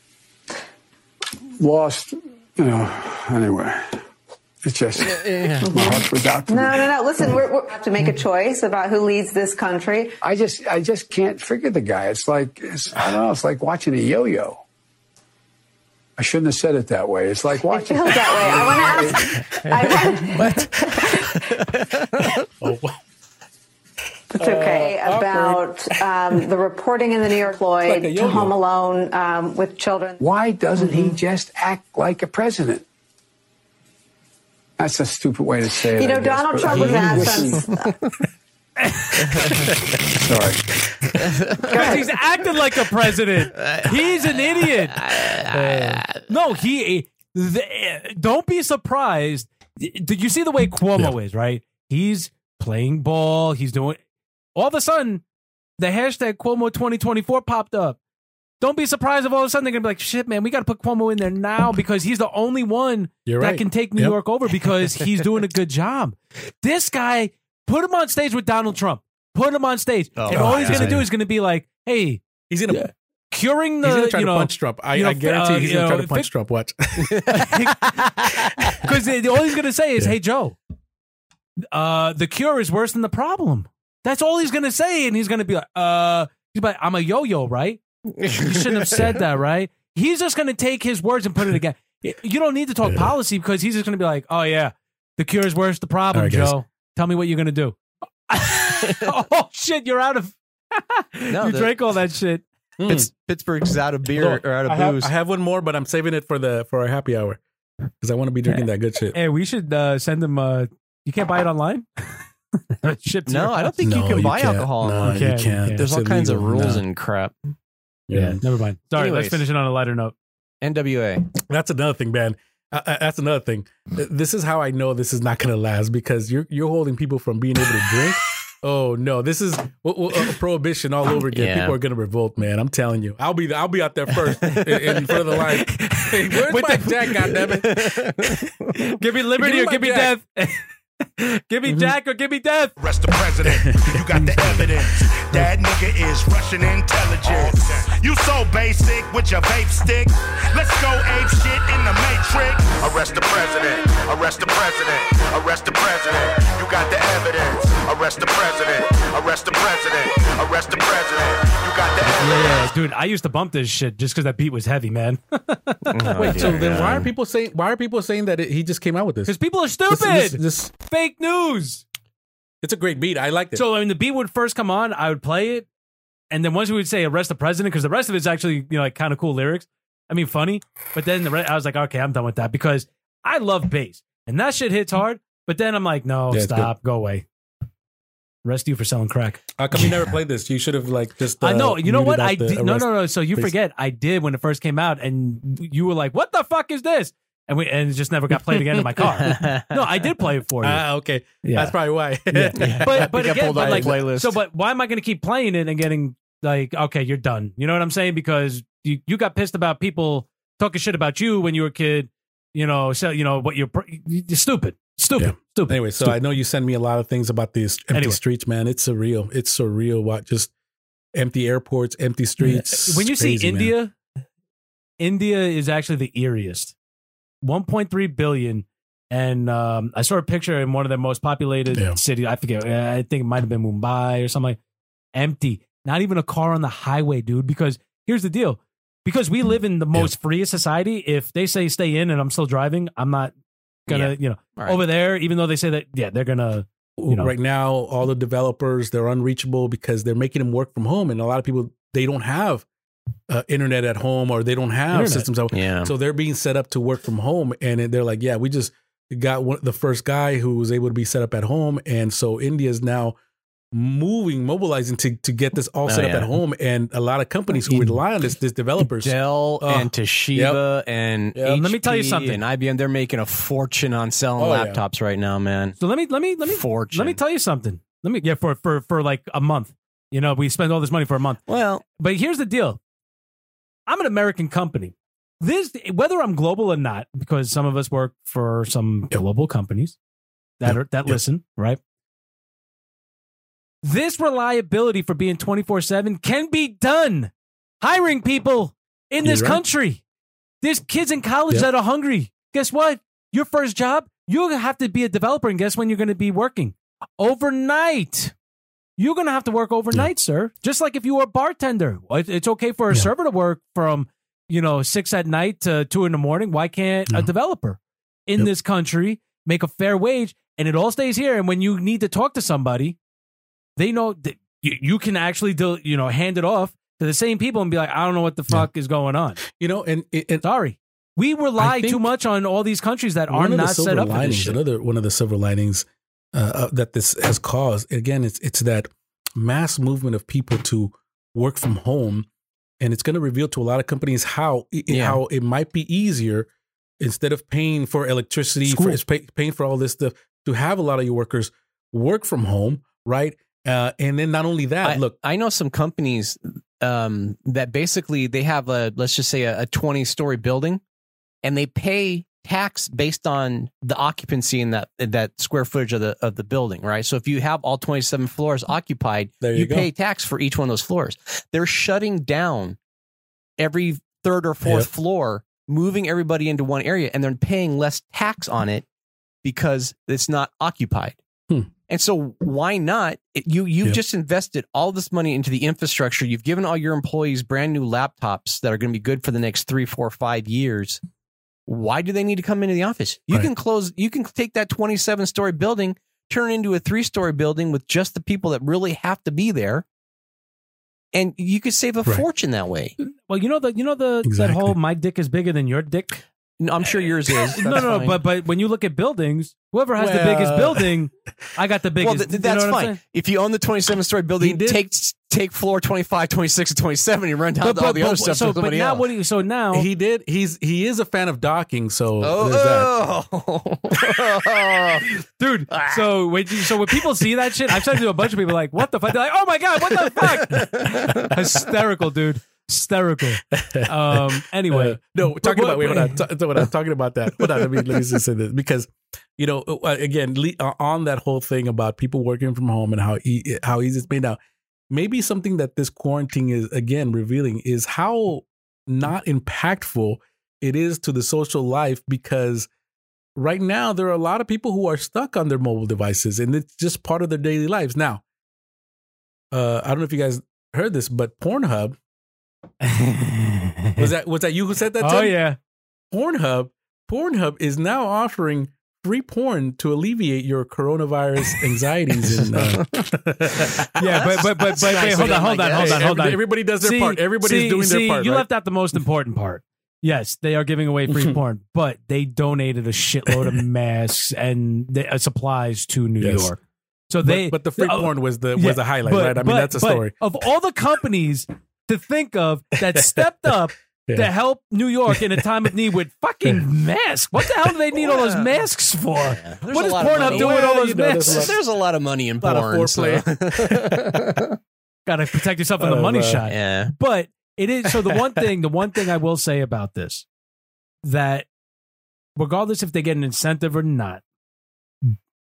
lost, you know, anyway. It's just my heart was out. No, no, no. Listen, we're, we have to make a choice about who leads this country. I just I just can't figure the guy. It's like it's, I don't know. It's like watching a yo-yo. I shouldn't have said it that way. It's like watching. It feels that way. I want to ask. Oh, It's okay Uh, about um, the reporting in the New York Floyd Like a to yo-yo. Home Alone um, with children. Why doesn't he just act like a president? That's a stupid way to say it. You know, I guess, Donald but Trump I was mean, asked listen- on. Sorry. Because he's acting like a president. He's an idiot. No, he. The, don't be surprised. Did you see the way Cuomo is? Right, he's playing ball. He's doing. All of a sudden, the hashtag Cuomo twenty twenty-four popped up. Don't be surprised if all of a sudden they're gonna be like, "Shit, man, we got to put Cuomo in there now because he's the only one You're that right. can take New Yep. York over because he's doing a good job." This guy, put him on stage with Donald Trump. Put him on stage, Oh, and all he's yeah. gonna do is gonna be like, "Hey, he's gonna curing the he's gonna try you to know, punch Trump. I, you know, I guarantee uh, he's you gonna try know, to punch Trump. Watch. Because all he's going to say is, "Hey, Joe, uh, the cure is worse than the problem." That's all he's going to say, and he's going to be like, "Uh, he's like, I'm a yo-yo, right? You shouldn't have said that, right?" He's just going to take his words and put it again. You don't need to talk policy because he's just going to be like, "Oh yeah, the cure is worse than the problem, All right, guys. Joe. Tell me what you're going to do." Oh shit, you're out of. No, you the- drank all that shit. Pitts, Pittsburgh's out of beer Look, or out of I have, booze. I have one more, but I'm saving it for the for our happy hour because I want to be drinking that good shit. Hey, we should uh, send him. Uh, you can't buy it online. Shipped to no, your I don't house? think you No, can you buy can't. alcohol No, online. you can't. You can't. There's all It's kinds of illegal. rules No. and crap. Yeah, never mind. Sorry, Anyways. let's finish it on a lighter note. N W A. That's another thing, man. Uh, uh, that's another thing. Uh, This is how I know this is not going to last because you're you're holding people from being able to drink. Oh no, this is well, well, uh, prohibition all over again. Yeah. People are going to revolt, man. I'm telling you. I'll be I'll be out there first in, in front of the line. Hey, where's With my the- jack? Goddammit! Give me liberty Give me or my give me Jack. death. Give me Jack or give me death. Arrest the president. You got the evidence. That nigga is Russian intelligence. You so basic with your vape stick. Let's go ape shit in the matrix. Arrest the president. Arrest the president. Arrest the president. You got the evidence. Arrest the president. Arrest the president. Arrest the president. You got the evidence. Yeah, dude, I used to bump this shit just because that beat was heavy, man. Wait, so then why are people saying why are people saying that it, he just came out with this? Because people are stupid. This, this, this- Fake news. it's a great beat. I liked it. So when the beat would first come on, I would play it, and then once we would say "arrest the president," because the rest of it's actually you know like kind of cool lyrics. I mean, funny. But then the re- I was like, okay, I'm done with that because I love bass and that shit hits hard. But then I'm like, no, Yeah, it's stop, go away. Arrest you for selling crack. How come you never played this? You should have like just. Uh, I know. You know muted what? out I the did. No, arrest. no, no. So you Please. forget. I did when it first came out, and you were like, "What the fuck is this?" And we and it just never got played again in my car. No, I did play it for you. Ah, okay. Yeah. That's probably why. but but got again, pulled but out of like, the playlist. so but why am I going to keep playing it and getting like, okay, you're done? You know what I'm saying? Because you, you got pissed about people talking shit about you when you were a kid. You know, so you know what you're you're stupid. Stupid. Yeah. Stupid. Anyway, so Stupid. I know you send me a lot of things about these empty Anyway. streets, man. It's surreal. It's surreal. What just empty airports, empty streets. When you It's see crazy, man. India, India is actually the eeriest. one point three billion. And um, I saw a picture in one of the most populated Yeah. cities. I forget. I think it might have been Mumbai or something. Like, empty. Not even a car on the highway, dude. Because here's the deal. Because we live in the most freest society, if they say stay in and I'm still driving, I'm not going to, Yeah. you know, Right. over there, even though they say that, yeah, they're going to, you know. Right now, all the developers, they're unreachable because they're making them work from home. And a lot of people, they don't have uh, internet at home or they don't have Internet. systems. At, Yeah. So they're being set up to work from home. And they're like, yeah, we just got one, the first guy who was able to be set up at home. And so India is now moving, mobilizing to, to get this all Oh, set up yeah. at home. And a lot of companies who rely on this, this developers. Dell Oh, and Toshiba and Yep. H P Let me tell you something. and I B M, they're making a fortune on selling Oh, yeah. laptops right now, man. So let me, let me, let me, Fortune. let me tell you something. Let me, yeah, for, for, for like a month. You know, we spend all this money for a month. Well, But here's the deal. I'm an American company. This, whether I'm global or not, because some of us work for some global companies that Yep. are that Yep. listen, right? This reliability for being twenty-four seven can be done. Hiring people in this You're right. country. There's kids in college Yep. that are hungry. Guess what? Your first job, you're gonna have to be a developer, and guess when you're gonna be working? Overnight. You're gonna have to work overnight, sir. Just like if you were a bartender. It- It's okay for a Yeah. server to work from, you know, six at night to two in the morning. Why can't a Yeah. developer in Yep. this country make a fair wage? And it all stays here. And when you need to talk to somebody, they know that you, you can actually do, you know, hand it off to the same people and be like, I don't know what the fuck is going on. You know, and, and Sorry. We rely I think too much on all these countries that are one of the not silver set up for this linings, shit. another one of the silver linings uh, uh, that this has caused, again, it's it's that mass movement of people to work from home, and it's going to reveal to a lot of companies how it, Yeah. how it might be easier instead of paying for electricity, School. for pay, paying for all this stuff, to have a lot of your workers work from home, right? Uh, and then not only that, I, look, I know some companies um, that basically they have a, let's just say a, a twenty story building, and they pay tax based on the occupancy in that in that square footage of the of the building, right? So if you have all twenty-seven floors occupied, There you you go. pay tax for each one of those floors. They're shutting down every third or fourth Yep. floor, moving everybody into one area, and they're paying less tax on it because it's not occupied. Hmm. And so why not? It- You you've Yep. just invested all this money into the infrastructure. You've given all your employees brand new laptops that are going to be good for the next three, four, five years. Why do they need to come into the office? You Right. can close. You can take that twenty-seven story building, turn it into a three story building with just the people that really have to be there, and you could save a Right. fortune that way. Well, you know the you know the that Exactly. whole my dick is bigger than your dick. No, I'm sure yours is. no, That's no, fine. but but when you look at buildings, whoever has the biggest Well- building, I got the biggest. well, th- you that's know what I'm fine. saying? If you own the twenty-seven story He building, did- take take floor twenty-five, twenty-six, and twenty-seven, and run down to all the other stuff so, to but somebody now else. what do you? So now he did. He's he is a fan of docking, so there's that. Oh, dude. So when you, so when people see that shit, I've said to a bunch of people like, "What the fuck?" They're like, "Oh my god, what the fuck?" Hysterical, dude. Hysterical. Um. Anyway, Uh, no, we're talking What- about wait, hold on. Ta- so when I'm talking about that, hold on. Let me let me just say this because you know uh, again le- uh, on that whole thing about people working from home and how e- how easy it's made now. Maybe something that this quarantine is again revealing is how not impactful it is to the social life because right now there are a lot of people who are stuck on their mobile devices and it's just part of their daily lives. Now, uh, I don't know if you guys heard this, but Pornhub. Was that was that you who said that? Oh Tim? yeah. Pornhub. Pornhub is now offering free porn to alleviate your coronavirus anxieties. And uh, Yeah, but but but, but wait, hold on, hold on, hold on, hold on. Everybody does their See- part. Everybody's see- doing see, their part. You right? left out the most important part. Yes, they are giving away free porn, but they donated a shitload of masks and the, uh, supplies to New Yes. York. So But- they, but the free uh, porn was the was yeah, the highlight, but- right? I mean, but- that's a but story. Of all the companies to think of that stepped up Yeah. to help New York in a time of need with fucking masks, what the hell do they need all those masks for? There's What a is lot of Pornhub money. doing with all Well, those you know, there's masks? a lot- There's a lot of money in lot of porn. so- foreplay. Got to protect yourself from the Uh, money uh, shot. yeah. But it is so the one thing, the one thing I will say about this, that regardless if they get an incentive or not,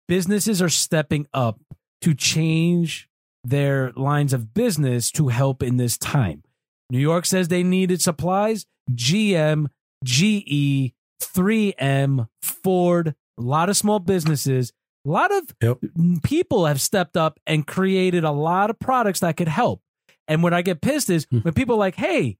businesses are stepping up to change their lines of business to help in this time. New York says they needed supplies. G M, G E, three M, Ford, a lot of small businesses, a lot of yep. people have stepped up and created a lot of products that could help. And what I get pissed is when people are like, hey,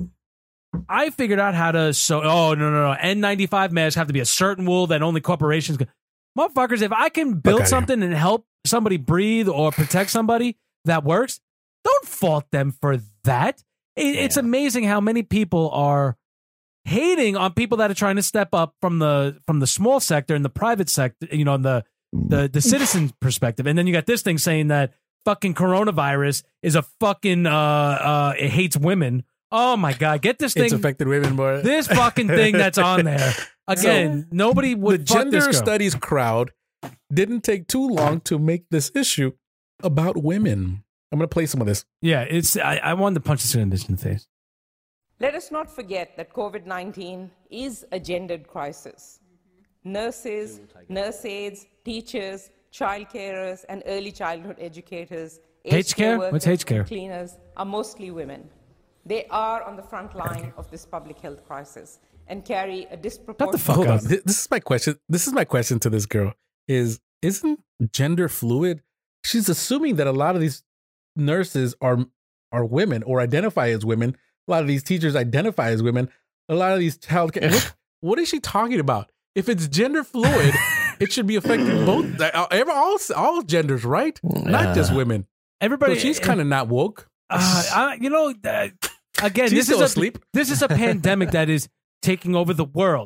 I figured out how to sew. Oh, no, no, no. N ninety-five masks have to be a certain wool that only corporations can. Motherfuckers, if I can build something and help somebody breathe or protect somebody that works, don't fault them for that. It, yeah. It's amazing how many people are hating on people that are trying to step up from the from the small sector and the private sector, you know, in the the the citizen perspective. And then you got this thing saying that fucking coronavirus is a fucking uh uh it hates women. Oh my God, get this thing. It's affected women more. This fucking thing that's on there. Again, so, nobody would the fuck gender this girl. Studies crowd didn't take too long to make this issue about women. I'm going to play some of this. Yeah, it's I, I wanted to punch this in the face. Let us not forget that COVID nineteen is a gendered crisis. Nurses, nurse aides, teachers, child carers, and early childhood educators, H care? What's H care? Cleaners are mostly women. They are on the front line of this public health crisis and carry a disproportionate... Shut the fuck Hold up. On. This is my question. This is my question to this girl. Is isn't gender fluid? She's assuming that a lot of these nurses are are women or identify as women. A lot of these teachers identify as women. A lot of these child care. what, what is she talking about? If it's gender fluid, it should be affecting both all all genders, right? Not just women. Everybody. So she's kind of not woke. Uh, I, you know, uh, again, she's this still is a, asleep. This is a pandemic that is taking over the world.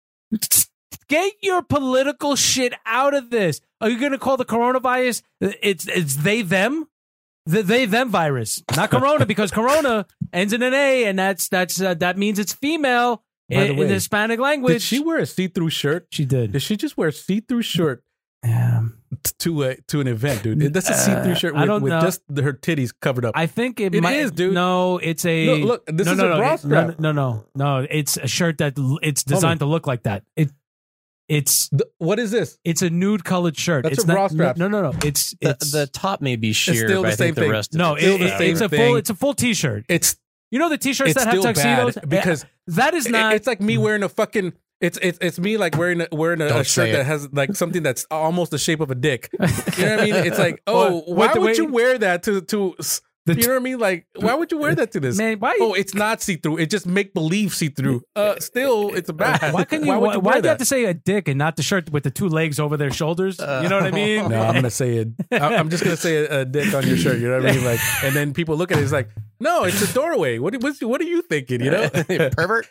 Get your political shit out of this. Are you going to call the coronavirus? It's it's they them, the they them virus, not corona, because corona ends in an A, and that's that's uh, that means it's female in, way, in the Hispanic language. Did she wear a see-through shirt? She did. Did she just wear a see-through shirt? Yeah. To a to an event, dude. That's a see-through shirt with, I don't with know. just her titties covered up. I think it, it might, is, dude. No, it's a no, look. This no, is no, a no, bra it, strap. no, no, no, no. It's a shirt that l- it's designed to look like that. It, it's the, what is this? It's a nude colored shirt. That's it's a bra not, strap. No, no, no. It's, the, it's the top may be sheer, it's still but the I same think thing. the rest. No, of it, still it, the same it's a thing. full. It's a full T-shirt. It's you know the T-shirts it's that have still tuxedos bad because that is not. It's like me wearing a fucking. It's it's it's me like wearing a, wearing a, a shirt that has like something that's almost the shape of a dick. You know what I mean? It's like, oh, Well, why wait, would wait. you wear that to to? You know what I mean? Like, why would you wear that to this? Man, why? Oh, it's not see through. It just make believe see through. Uh, still, it's bad. Why can you? Why Why, would you why wear do you have that? to say a dick and not the shirt with the two legs over their shoulders? You know what I mean? No, I'm gonna say it. I'm just gonna say a, a dick on your shirt. You know what I mean? Like, and then people look at it. It's like, no, it's a doorway. What what's, what are you thinking? You know, pervert.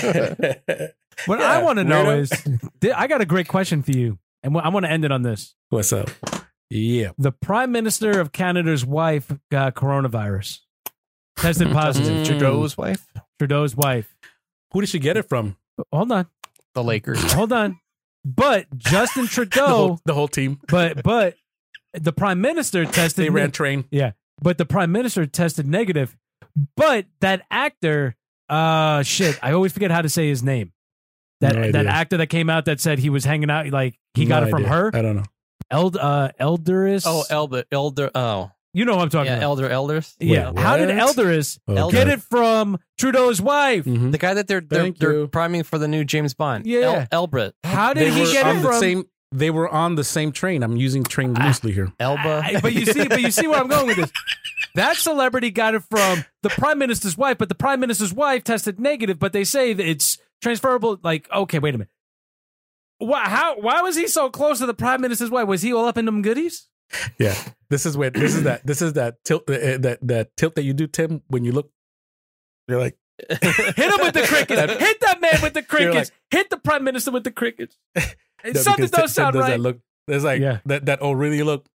What Yeah, I want to know weirdo. is, I got a great question for you, and I want to end it on this. What's up? Yeah, the Prime Minister of Canada's wife got coronavirus. Tested positive. Trudeau's wife. Trudeau's wife. Who did she get it from? Hold on. The Lakers. Hold on. But Justin The Trudeau, whole, the whole team. but but the Prime Minister tested. They ran train. Yeah, but the Prime Minister tested negative. But that actor, uh, shit, I always forget how to say his name. That No that idea. actor that came out that said he was hanging out, like he got No it from idea. her. I don't know. Eld uh Elderus. Oh, Elder, Elder. Oh, you know what I'm talking yeah, about. Elder, Elders. Yeah. Wait, How did what? Elderus Oh, get God. it from Trudeau's wife? Mhm. The guy that they're they're, Thank they're you. priming for the new James Bond. Yeah. El, Elbrit. How They did he were get on it the from? same. They were on the same train. I'm using train loosely here. Elba. I- but you see, but you see where I'm going with this. That celebrity got it from the Prime Minister's wife, but the Prime Minister's wife tested negative. But they say that it's transferable. Like, okay, wait a minute. Why? How? Why was he so close to the Prime Minister's wife? Was he all up in them goodies? Yeah, this is where this is that this is that tilt uh, that that tilt that you do, Tim, when you look. You're like, Hit him with the crickets. Hit that man with the crickets. like- Hit the Prime Minister with the crickets. no, Something because Tim- don't Tim sound does right. That look. There's like Yeah. that that oh really look.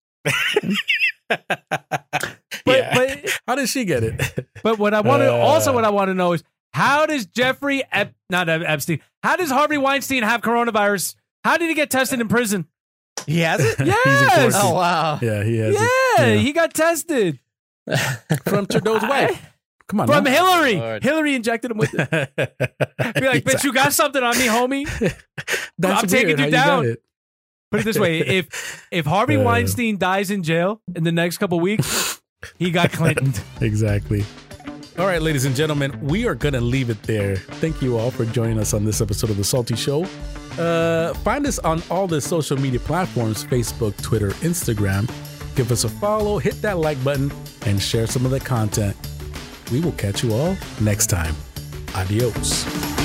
But, Yeah. but How did she get it? But what I want to Uh. also what I want to know is how does Jeffrey Ep, not Ep- Epstein? How does Harvey Weinstein have coronavirus? How did he get tested in prison? He has it. He's in Yes. quarantine. Oh wow. Yeah, he has Yeah, it. he got tested From Trudeau's wife. Come on, from now. Hillary. Lord. Hillary injected him with it. Be like, bitch, you got something on me, homie. That's I'm taking weird you how down. got it. Put it this way: if if Harvey Uh, Weinstein dies in jail in the next couple weeks, he got Clinton. Exactly. All right, ladies and gentlemen, we are going to leave it there. Thank you all for joining us on this episode of The Salty Show. Uh, find us on all the social media platforms, Facebook, Twitter, Instagram. Give us a follow, hit that like button, and share some of the content. We will catch you all next time. Adios.